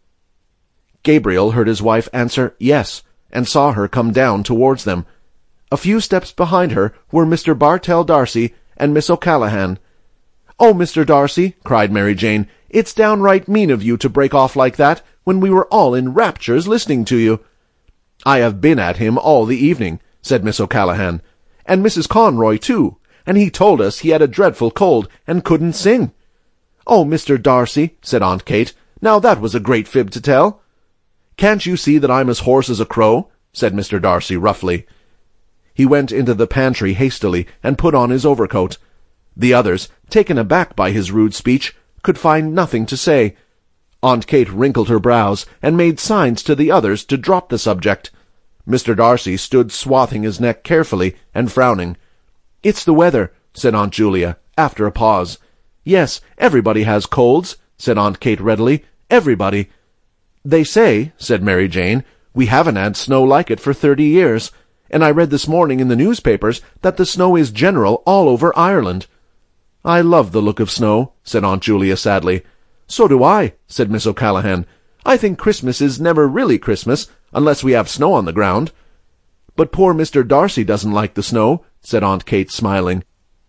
Gabriel heard his wife answer yes, and saw her come down towards them. A few steps behind her were Mr. Bartell D'Arcy and Miss O'Callaghan. "Oh, Mr. Darcy," cried Mary Jane, "it's downright mean of you to break off like that, when we were all in raptures listening to you." "I have been at him all the evening," said Miss O'Callaghan, "and Mrs. Conroy, too, and he told us he had a dreadful cold and couldn't sing." "Oh, Mr. Darcy," said Aunt Kate, "now that was a great fib to tell." "Can't you see that I'm as hoarse as a crow?" said Mr. Darcy roughly. He went into the pantry hastily and put on his overcoat. The others, taken aback by his rude speech, could find nothing to say. Aunt Kate wrinkled her brows and made signs to the others to drop the subject. Mr. Darcy stood swathing his neck carefully and frowning. "It's the weather," said Aunt Julia, after a pause. "Yes, everybody has colds," said Aunt Kate readily. "Everybody." "They say," said Mary Jane, "we haven't had snow like it for 30 years, and I read this morning in the newspapers that the snow is general all over Ireland." "I love the look of snow," said Aunt Julia sadly. "So do I," said Miss O'Callaghan. "I think Christmas is never really Christmas unless we have snow on the ground." "But poor Mr. Darcy doesn't like the snow," said Aunt Kate, smiling.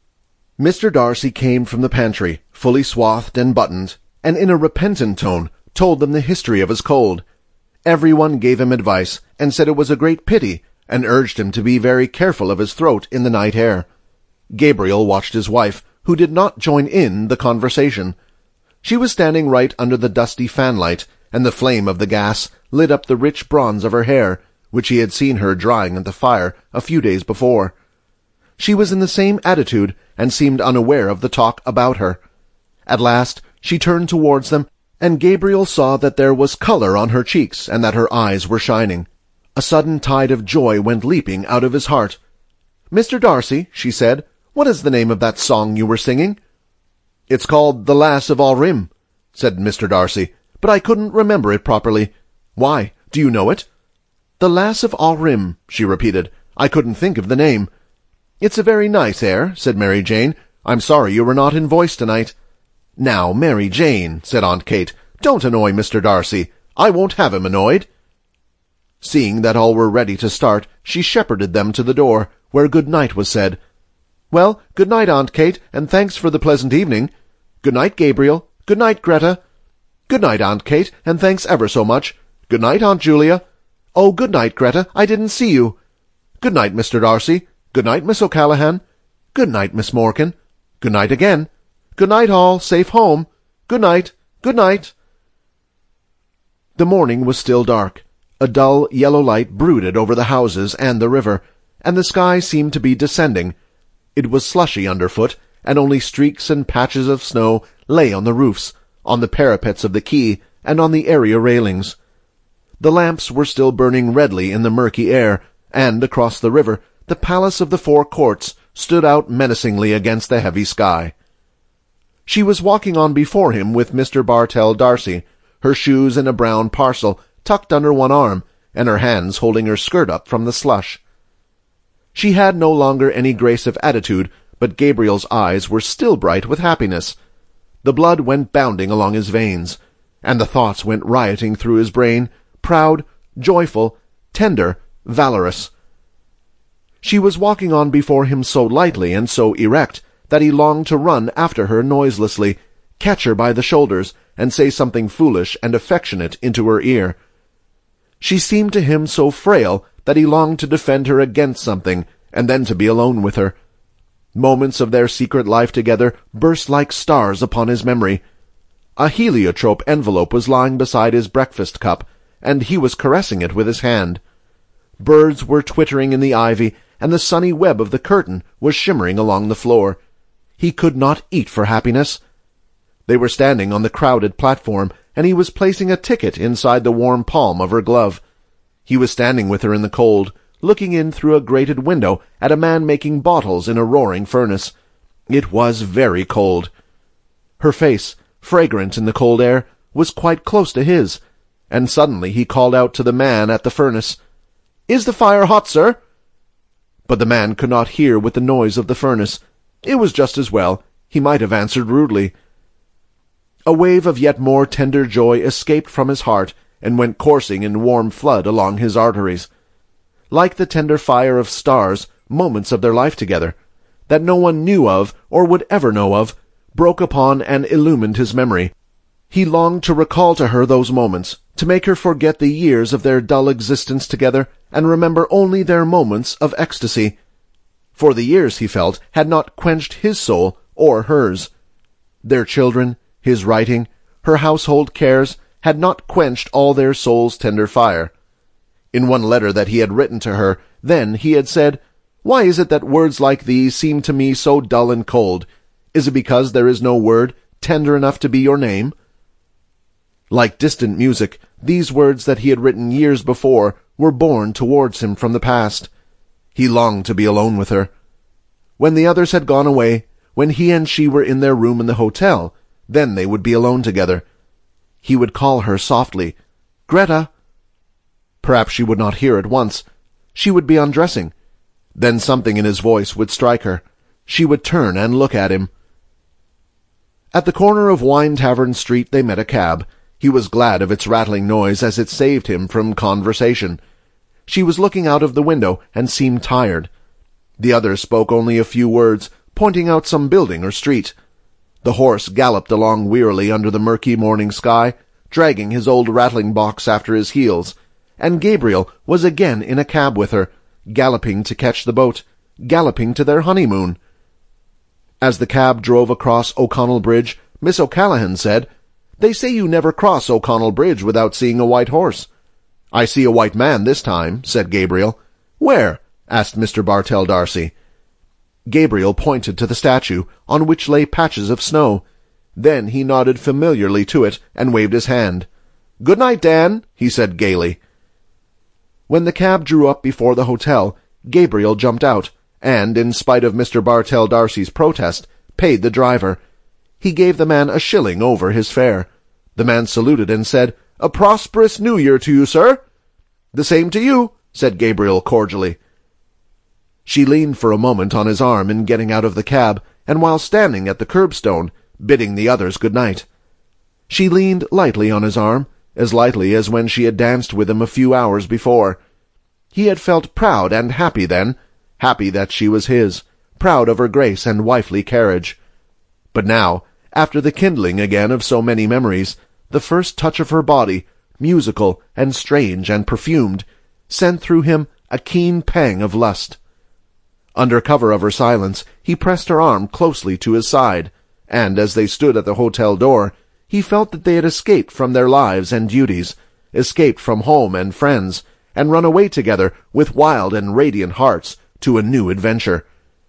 Mr. Darcy came from the pantry, fully swathed and buttoned, and in a repentant tone told them the history of his cold. Everyone gave him advice, and said it was a great pity, and urged him to be very careful of his throat in the night air. Gabriel watched his wife, who did not join in the conversation. She was standing right under the dusty fanlight, and the flame of the gas lit up the rich bronze of her hair, which he had seen her drying at the fire a few days before. She was in the same attitude, and seemed unaware of the talk about her. At last she turned towards them, and Gabriel saw that there was colour on her cheeks, and that her eyes were shining. A sudden tide of joy went leaping out of his heart. "Mr. Darcy," she said, "what is the name of that song you were singing?" "It's called The Lass of Aughrim," said Mr. Darcy, "but I couldn't remember it properly. Why, do you know it?" "The Lass of Aughrim," she repeated. "I couldn't think of the name." "It's a very nice air," said Mary Jane. "I'm sorry you were not in voice tonight." "Now, Mary Jane," said Aunt Kate, "don't annoy Mr. Darcy. I won't have him annoyed." Seeing that all were ready to start, she shepherded them to the door, where good night was said. "Well, good night, Aunt Kate, and thanks for the pleasant evening. Good night, Gabriel. Good night, Greta. Good night, Aunt Kate, and thanks ever so much. Good night, Aunt Julia. Oh, good night, Greta. I didn't see you. Good night, Mr. Darcy. Good night, Miss O'Callaghan. Good night, Miss Morkan. Good night again. Good night, all. Safe home. Good night. Good night." The morning was still dark. A dull yellow light brooded over the houses and the river, and the sky seemed to be descending. It was slushy underfoot, and only streaks and patches of snow lay on the roofs, on the parapets of the quay, and on the area railings. The lamps were still burning redly in the murky air, and across the river the Palace of the Four Courts stood out menacingly against the heavy sky. She was walking on before him with Mr. Bartell D'Arcy, her shoes in a brown parcel tucked under one arm, and her hands holding her skirt up from the slush. She had no longer any grace of attitude, but Gabriel's eyes were still bright with happiness. The blood went bounding along his veins, and the thoughts went rioting through his brain, proud, joyful, tender, valorous. She was walking on before him so lightly and so erect that he longed to run after her noiselessly, catch her by the shoulders, and say something foolish and affectionate into her ear. She seemed to him so frail that he longed to defend her against something, and then to be alone with her. Moments of their secret life together burst like stars upon his memory. A heliotrope envelope was lying beside his breakfast cup, and he was caressing it with his hand. Birds were twittering in the ivy, and the sunny web of the curtain was shimmering along the floor. He could not eat for happiness. They were standing on the crowded platform, and he was placing a ticket inside the warm palm of her glove. He was standing with her in the cold, looking in through a grated window at a man making bottles in a roaring furnace. It was very cold. Her face, fragrant in the cold air, was quite close to his, and suddenly he called out to the man at the furnace, "Is the fire hot, sir?" But the man could not hear with the noise of the furnace. It was just as well. He might have answered rudely. A wave of yet more tender joy escaped from his heart and went coursing in warm flood along his arteries. Like the tender fire of stars, moments of their life together, that no one knew of or would ever know of, broke upon and illumined his memory. He longed to recall to her those moments, to make her forget the years of their dull existence together, and remember only their moments of ecstasy. For the years, he felt, had not quenched his soul or hers. Their children, his writing, her household cares, had not quenched all their soul's tender fire. In one letter that he had written to her, then he had said, "Why is it that words like these seem to me so dull and cold? Is it because there is no word tender enough to be your name?" Like distant music, these words that he had written years before were borne towards him from the past. He longed to be alone with her. When the others had gone away, when he and she were in their room in the hotel, then they would be alone together. He would call her softly, "Greta!" Perhaps she would not hear at once. She would be undressing. Then something in his voice would strike her. She would turn and look at him. At the corner of Wine Tavern Street they met a cab. He was glad of its rattling noise, as it saved him from conversation. She was looking out of the window and seemed tired. The others spoke only a few words, pointing out some building or street. The horse galloped along wearily under the murky morning sky, dragging his old rattling box after his heels, and Gabriel was again in a cab with her, galloping to catch the boat, galloping to their honeymoon. As the cab drove across O'Connell Bridge, Miss O'Callaghan said, "They say you never cross O'Connell Bridge without seeing a white horse." "I see a white man this time," said Gabriel. "Where?" asked Mr. Bartell D'Arcy. Gabriel pointed to the statue, on which lay patches of snow. Then he nodded familiarly to it and waved his hand. "Good night, Dan," he said gaily. When the cab drew up before the hotel, Gabriel jumped out, and, in spite of Mr. Bartell D'Arcy's protest, paid the driver. He gave the man a shilling over his fare. The man saluted and said, "A prosperous New Year to you, sir." "The same to you," said Gabriel cordially. She leaned for a moment on his arm in getting out of the cab, and while standing at the curbstone, bidding the others good night. She leaned lightly on his arm, as lightly as when she had danced with him a few hours before. He had felt proud and happy then, happy that she was his, proud of her grace and wifely carriage. But now, after the kindling again of so many memories, the first touch of her body, musical and strange and perfumed, sent through him a keen pang of lust. Under cover of her silence, he pressed her arm closely to his side, and as they stood at the hotel door, he felt that they had escaped from their lives and duties, escaped from home and friends, and run away together with wild and radiant hearts to a new adventure.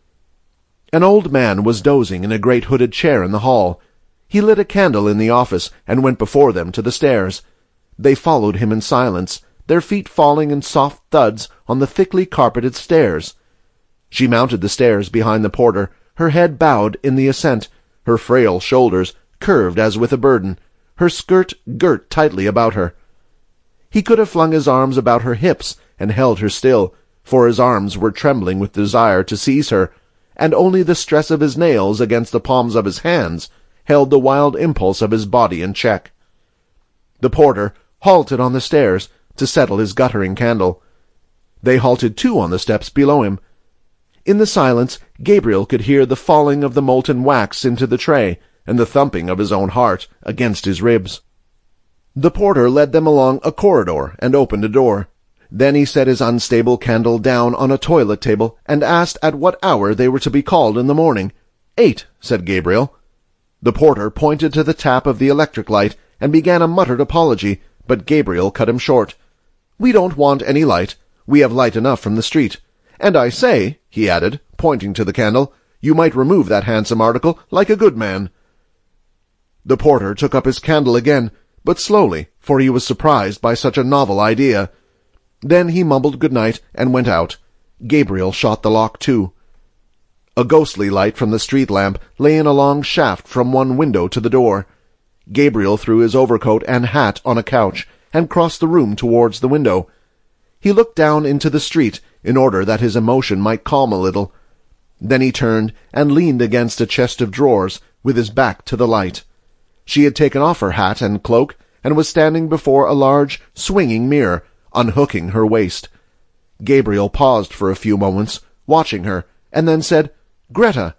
An old man was dozing in a great hooded chair in the hall. He lit a candle in the office and went before them to the stairs. They followed him in silence, their feet falling in soft thuds on the thickly carpeted stairs. She mounted the stairs behind the porter, her head bowed in the ascent, her frail shoulders curved as with a burden, her skirt girt tightly about her. He could have flung his arms about her hips and held her still, for his arms were trembling with desire to seize her, and only the stress of his nails against the palms of his hands held the wild impulse of his body in check. The porter halted on the stairs to settle his guttering candle. They halted too on the steps below him. In the silence, Gabriel could hear the falling of the molten wax into the tray, and the thumping of his own heart against his ribs. The porter led them along a corridor and opened a door. Then he set his unstable candle down on a toilet table and asked at what hour they were to be called in the morning. 8, said Gabriel. The porter pointed to the tap of the electric light and began a muttered apology, but Gabriel cut him short. "We don't want any light. We have light enough from the street. And I say," he added, pointing to the candle, "you might remove that handsome article like a good man." The porter took up his candle again, but slowly, for he was surprised by such a novel idea. Then he mumbled good night and went out. Gabriel shot the lock too. A ghostly light from the street lamp lay in a long shaft from one window to the door. Gabriel threw his overcoat and hat on a couch and crossed the room towards the window. He looked down into the street in order that his emotion might calm a little. Then he turned and leaned against a chest of drawers with his back to the light. She had taken off her hat and cloak and was standing before a large, swinging mirror, unhooking her waist. Gabriel paused for a few moments, watching her, and then said, "Greta."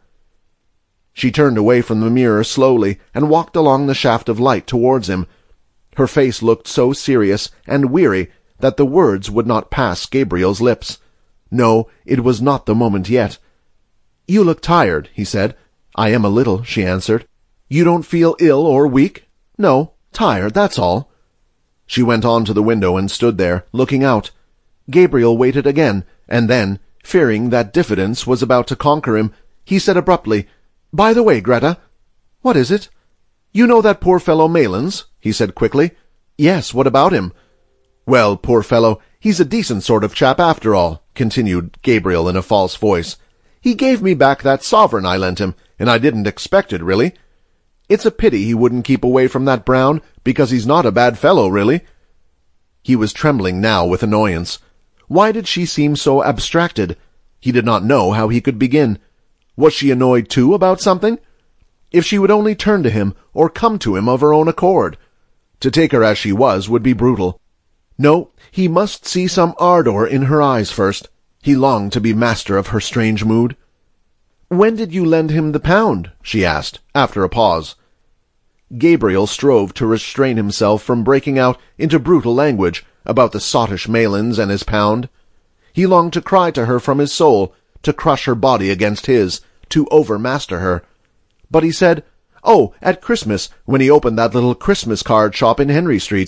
She turned away from the mirror slowly and walked along the shaft of light towards him. Her face looked so serious and weary that the words would not pass Gabriel's lips. No, it was not the moment yet. "You look tired," he said. "I am a little," she answered. "You don't feel ill or weak?" "No, tired, that's all." She went on to the window and stood there, looking out. Gabriel waited again, and then, fearing that diffidence was about to conquer him, he said abruptly, "By the way, Greta." "What is it?" "You know that poor fellow Maylands?" he said quickly. "Yes, what about him?" "Well, poor fellow, he's a decent sort of chap after all," continued Gabriel in a false voice. "He gave me back that sovereign I lent him, and I didn't expect it, really. It's a pity he wouldn't keep away from that Brown, because he's not a bad fellow, really." He was trembling now with annoyance. Why did she seem so abstracted? He did not know how he could begin. Was she annoyed too about something? If she would only turn to him, or come to him of her own accord. To take her as she was would be brutal. No, he must see some ardor in her eyes first. He longed to be master of her strange mood. "When did you lend him the £1?" she asked, after a pause. Gabriel strove to restrain himself from breaking out into brutal language about the sottish Maylands and his £1. He longed to cry to her from his soul, to crush her body against his, to overmaster her. But he said, "Oh, at Christmas, when he opened that little Christmas card shop in Henry Street."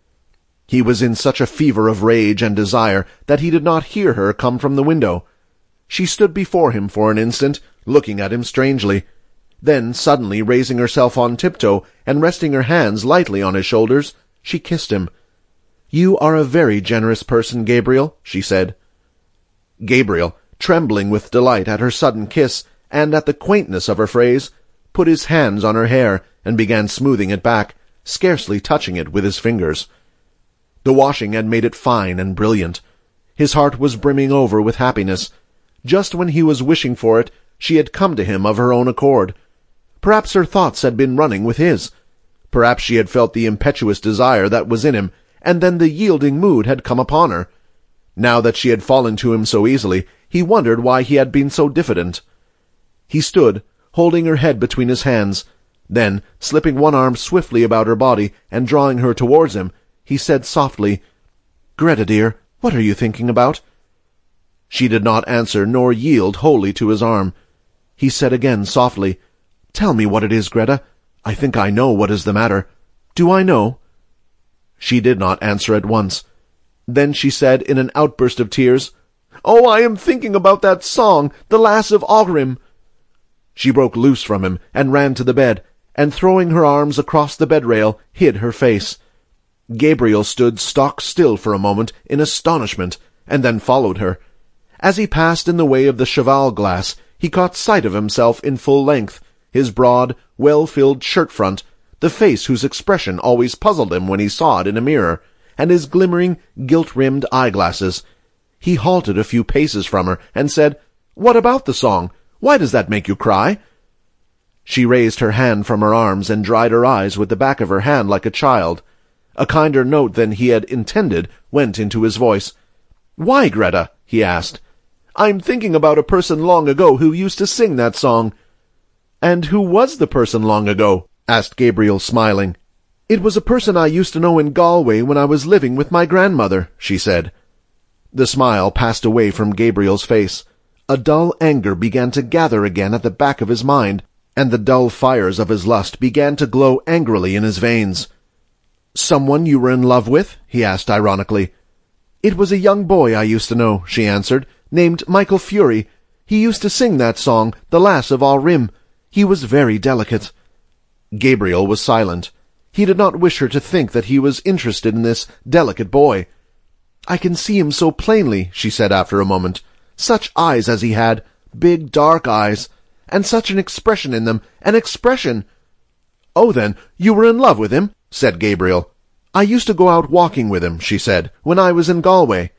He was in such a fever of rage and desire that he did not hear her come from the window. She stood before him for an instant, looking at him strangely. Then, suddenly raising herself on tiptoe and resting her hands lightly on his shoulders, she kissed him. "You are a very generous person, Gabriel," she said. Gabriel, trembling with delight at her sudden kiss and at the quaintness of her phrase, put his hands on her hair and began smoothing it back, scarcely touching it with his fingers. The washing had made it fine and brilliant. His heart was brimming over with happiness. Just when he was wishing for it, she had come to him of her own accord. Perhaps her thoughts had been running with his. Perhaps she had felt the impetuous desire that was in him, and then the yielding mood had come upon her. Now that she had fallen to him so easily, he wondered why he had been so diffident. He stood, holding her head between his hands. Then, slipping one arm swiftly about her body and drawing her towards him, he said softly, "Greta, dear, what are you thinking about?" She did not answer nor yield wholly to his arm. He said again softly, "Tell me what it is, Greta. I think I know what is the matter. Do I know?" She did not answer at once. Then she said in an outburst of tears, "Oh, I am thinking about that song, The Lass of Aughrim." She broke loose from him and ran to the bed, and throwing her arms across the bed-rail, hid her face. Gabriel stood stock still for a moment in astonishment, and then followed her. As he passed in the way of the cheval-glass, he caught sight of himself in full length, his broad, well-filled shirt-front, the face whose expression always puzzled him when he saw it in a mirror, and his glimmering, gilt-rimmed eyeglasses. He halted a few paces from her, and said, "What about the song? Why does that make you cry?" She raised her hand from her arms and dried her eyes with the back of her hand like a child. A kinder note than he had intended went into his voice. "Why, Greta?" he asked. "I'm thinking about a person long ago who used to sing that song." "And who was the person long ago?" asked Gabriel, smiling. "It was a person I used to know in Galway when I was living with my grandmother," she said. The smile passed away from Gabriel's face. A dull anger began to gather again at the back of his mind, and the dull fires of his lust began to glow angrily in his veins. "Someone you were in love with?" he asked ironically. "It was a young boy I used to know," she answered, "named Michael Fury. He used to sing that song, The Lass of Aughrim. He was very delicate." Gabriel was silent. He did not wish her to think that he was interested in this delicate boy. "I can see him so plainly," she said after a moment. "Such eyes as he had, big dark eyes, and such an expression in them, an expression—" "Oh, then, you were in love with him?" said Gabriel. "I used to go out walking with him," she said, "when I was in Galway."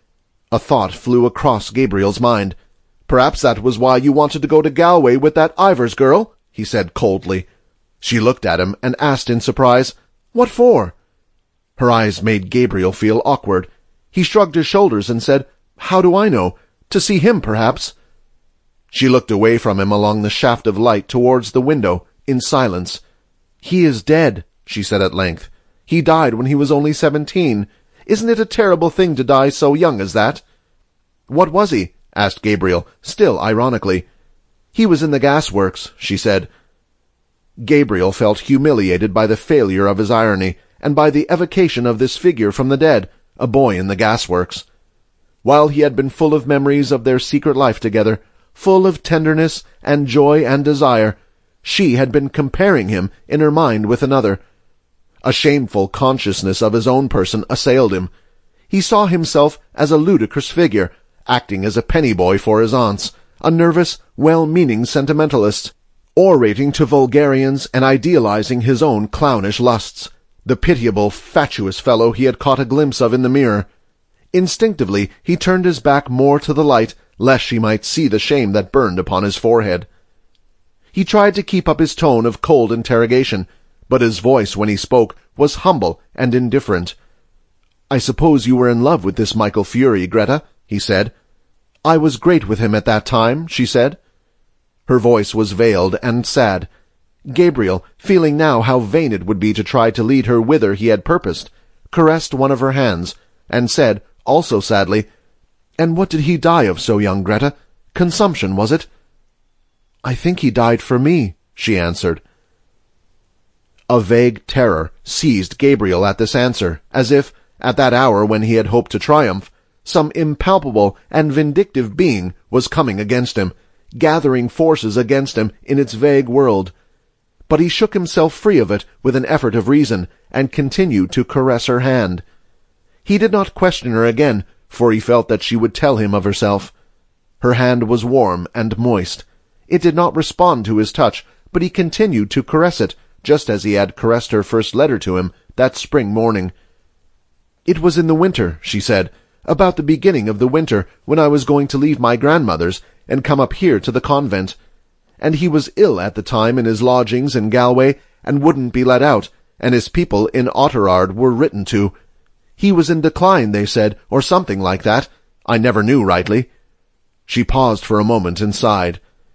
A thought flew across Gabriel's mind. "Perhaps that was why you wanted to go to Galway with that Ivors girl," he said coldly. She looked at him and asked in surprise, "What for?" Her eyes made Gabriel feel awkward. He shrugged his shoulders and said, "How do I know? To see him, perhaps." She looked away from him along the shaft of light towards the window, in silence. "He is dead," she said at length. "He died when he was only 17. Isn't it a terrible thing to die so young as that?" "What was he?" asked Gabriel, still ironically. "He was in the gasworks," she said. Gabriel felt humiliated by the failure of his irony, and by the evocation of this figure from the dead, a boy in the gasworks. While he had been full of memories of their secret life together, full of tenderness and joy and desire, she had been comparing him in her mind with another. A shameful consciousness of his own person assailed him. He saw himself as a ludicrous figure, acting as a penny boy for his aunts, a nervous, well-meaning sentimentalist, orating to vulgarians and idealizing his own clownish lusts, the pitiable, fatuous fellow he had caught a glimpse of in the mirror. Instinctively he turned his back more to the light, lest she might see the shame that burned upon his forehead. He tried to keep up his tone of cold interrogation, but his voice when he spoke was humble and indifferent. "I suppose you were in love with this Michael Furey, Greta," he said. "I was great with him at that time," she said. Her voice was veiled and sad. Gabriel, feeling now how vain it would be to try to lead her whither he had purposed, caressed one of her hands, and said, also sadly, "And what did he die of so young, Greta? Consumption, was it?" "I think he died for me," she answered. A vague terror seized Gabriel at this answer, as if, at that hour when he had hoped to triumph, some impalpable and vindictive being was coming against him, gathering forces against him in its vague world. But he shook himself free of it with an effort of reason, and continued to caress her hand. He did not question her again, for he felt that she would tell him of herself. Her hand was warm and moist. It did not respond to his touch, but he continued to caress it, just as he had caressed her first letter to him that spring morning. "It was in the winter," she said, "about the beginning of the winter, when I was going to leave my grandmother's and come up here to the convent. And he was ill at the time in his lodgings in Galway, and wouldn't be let out, and his people in Oughterard were written to. He was in decline, they said, or something like that. I never knew rightly." She paused for a moment and sighed.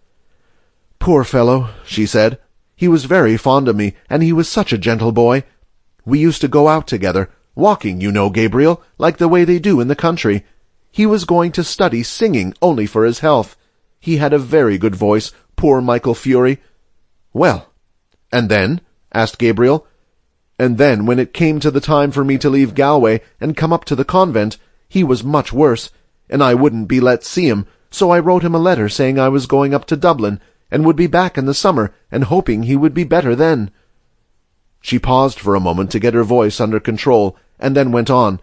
"Poor fellow," she said. "He was very fond of me, and he was such a gentle boy. We used to go out together, walking, you know, Gabriel, like the way they do in the country. He was going to study singing only for his health. He had a very good voice, poor Michael Furey." "Well, and then?" asked Gabriel. "And then, when it came to the time for me to leave Galway and come up to the convent, he was much worse, and I wouldn't be let see him, so I wrote him a letter saying I was going up to Dublin, and would be back in the summer, and hoping he would be better then." She paused for a moment to get her voice under control, and then went on.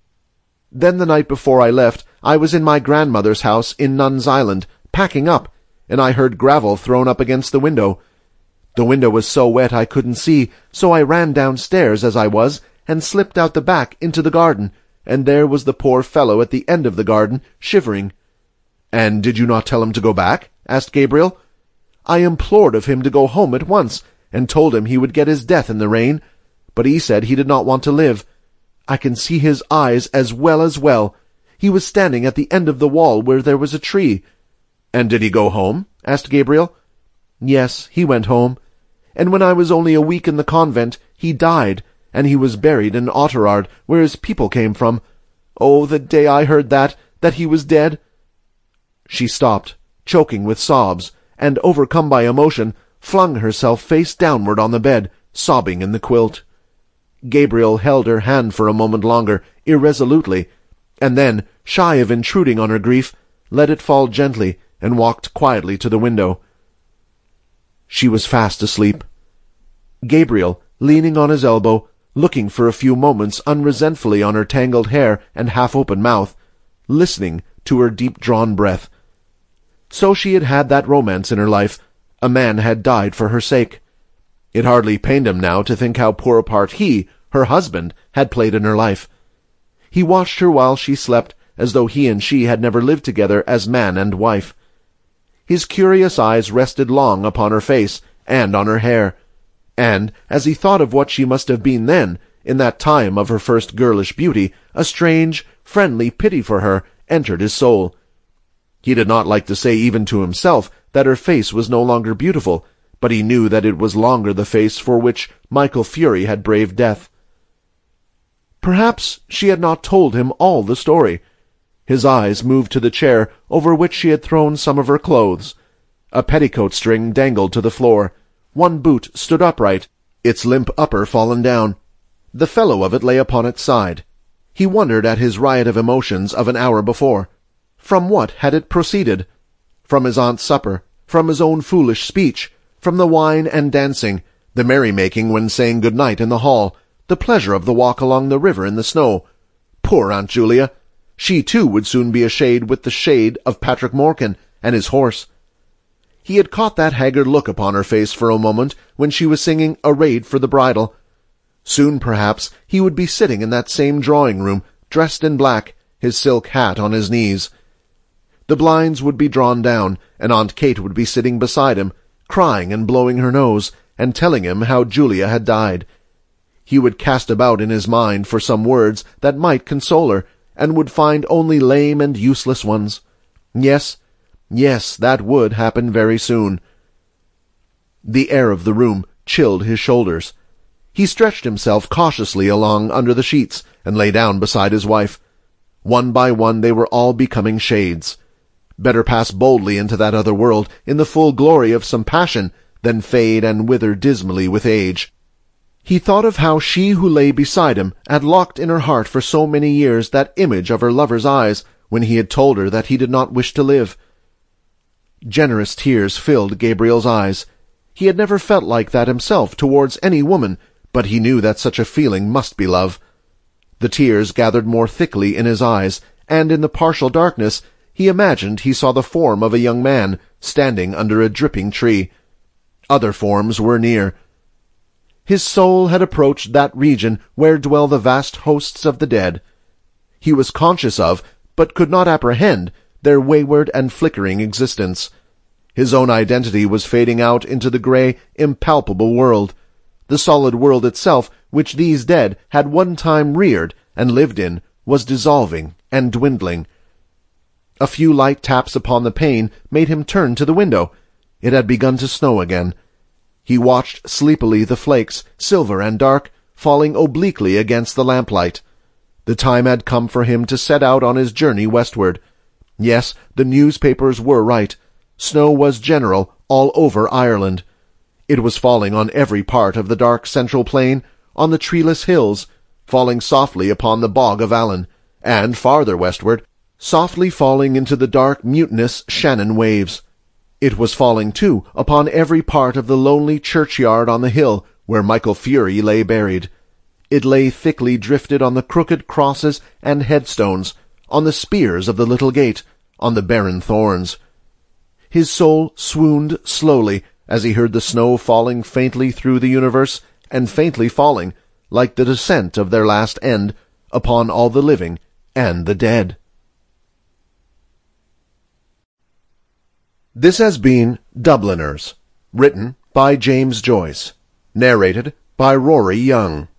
"Then the night before I left, I was in my grandmother's house in Nuns Island, packing up, and I heard gravel thrown up against the window. The window was so wet I couldn't see, so I ran downstairs as I was, and slipped out the back into the garden, and there was the poor fellow at the end of the garden, shivering." "And did you not tell him to go back?" asked Gabriel. "I implored of him to go home at once, and told him he would get his death in the rain, but he said he did not want to live. I can see his eyes as well. He was standing at the end of the wall where there was a tree." "And did he go home?" asked Gabriel. "Yes, he went home. And when I was only a week in the convent, he died, and he was buried in Oughterard, where his people came from. Oh, the day I heard that he was dead—" She stopped, choking with sobs, and, overcome by emotion, flung herself face downward on the bed, sobbing in the quilt. Gabriel held her hand for a moment longer, irresolutely, and then, shy of intruding on her grief, let it fall gently, and walked quietly to the window. She was fast asleep. Gabriel, leaning on his elbow, looking for a few moments unresentfully on her tangled hair and half-open mouth, listening to her deep-drawn breath. So she had had that romance in her life. A man had died for her sake. It hardly pained him now to think how poor a part he, her husband, had played in her life. He watched her while she slept, as though he and she had never lived together as man and wife. His curious eyes rested long upon her face and on her hair, and, as he thought of what she must have been then, in that time of her first girlish beauty, a strange, friendly pity for her entered his soul. He did not like to say even to himself that her face was no longer beautiful, but he knew that it was longer the face for which Michael Furey had braved death. Perhaps she had not told him all the story. His eyes moved to the chair over which she had thrown some of her clothes. A petticoat string dangled to the floor. One boot stood upright, its limp upper fallen down. The fellow of it lay upon its side. He wondered at his riot of emotions of an hour before. From what had it proceeded? From his aunt's supper, from his own foolish speech, from the wine and dancing, the merrymaking when saying good-night in the hall, the pleasure of the walk along the river in the snow. Poor Aunt Julia! She, too, would soon be a shade with the shade of Patrick Morkan and his horse. He had caught that haggard look upon her face for a moment when she was singing Arrayed for the Bridal. Soon, perhaps, he would be sitting in that same drawing-room, dressed in black, his silk hat on his knees. The blinds would be drawn down, and Aunt Kate would be sitting beside him, crying and blowing her nose, and telling him how Julia had died. He would cast about in his mind for some words that might console her, and would find only lame and useless ones. Yes, that would happen very soon. The air of the room chilled his shoulders. He stretched himself cautiously along under the sheets, and lay down beside his wife. One by one they were all becoming shades. Better pass boldly into that other world, in the full glory of some passion, than fade and wither dismally with age. He thought of how she who lay beside him had locked in her heart for so many years that image of her lover's eyes, when he had told her that he did not wish to live. Generous tears filled Gabriel's eyes. He had never felt like that himself towards any woman, but he knew that such a feeling must be love. The tears gathered more thickly in his eyes, and in the partial darkness he imagined he saw the form of a young man standing under a dripping tree. Other forms were near. His soul had approached that region where dwell the vast hosts of the dead. He was conscious of, but could not apprehend, their wayward and flickering existence. His own identity was fading out into the grey, impalpable world. The solid world itself, which these dead had one time reared and lived in, was dissolving and dwindling. A few light taps upon the pane made him turn to the window. It had begun to snow again. He watched sleepily the flakes, silver and dark, falling obliquely against the lamplight. The time had come for him to set out on his journey westward. Yes, the newspapers were right. Snow was general all over Ireland. It was falling on every part of the dark central plain, on the treeless hills, falling softly upon the bog of Allen, and, farther westward, softly falling into the dark, mutinous Shannon waves. It was falling, too, upon every part of the lonely churchyard on the hill where Michael Furey lay buried. It lay thickly drifted on the crooked crosses and headstones, on the spears of the little gate, on the barren thorns. His soul swooned slowly as he heard the snow falling faintly through the universe, and faintly falling, like the descent of their last end, upon all the living and the dead. This has been Dubliners, written by James Joyce, narrated by Rory Young.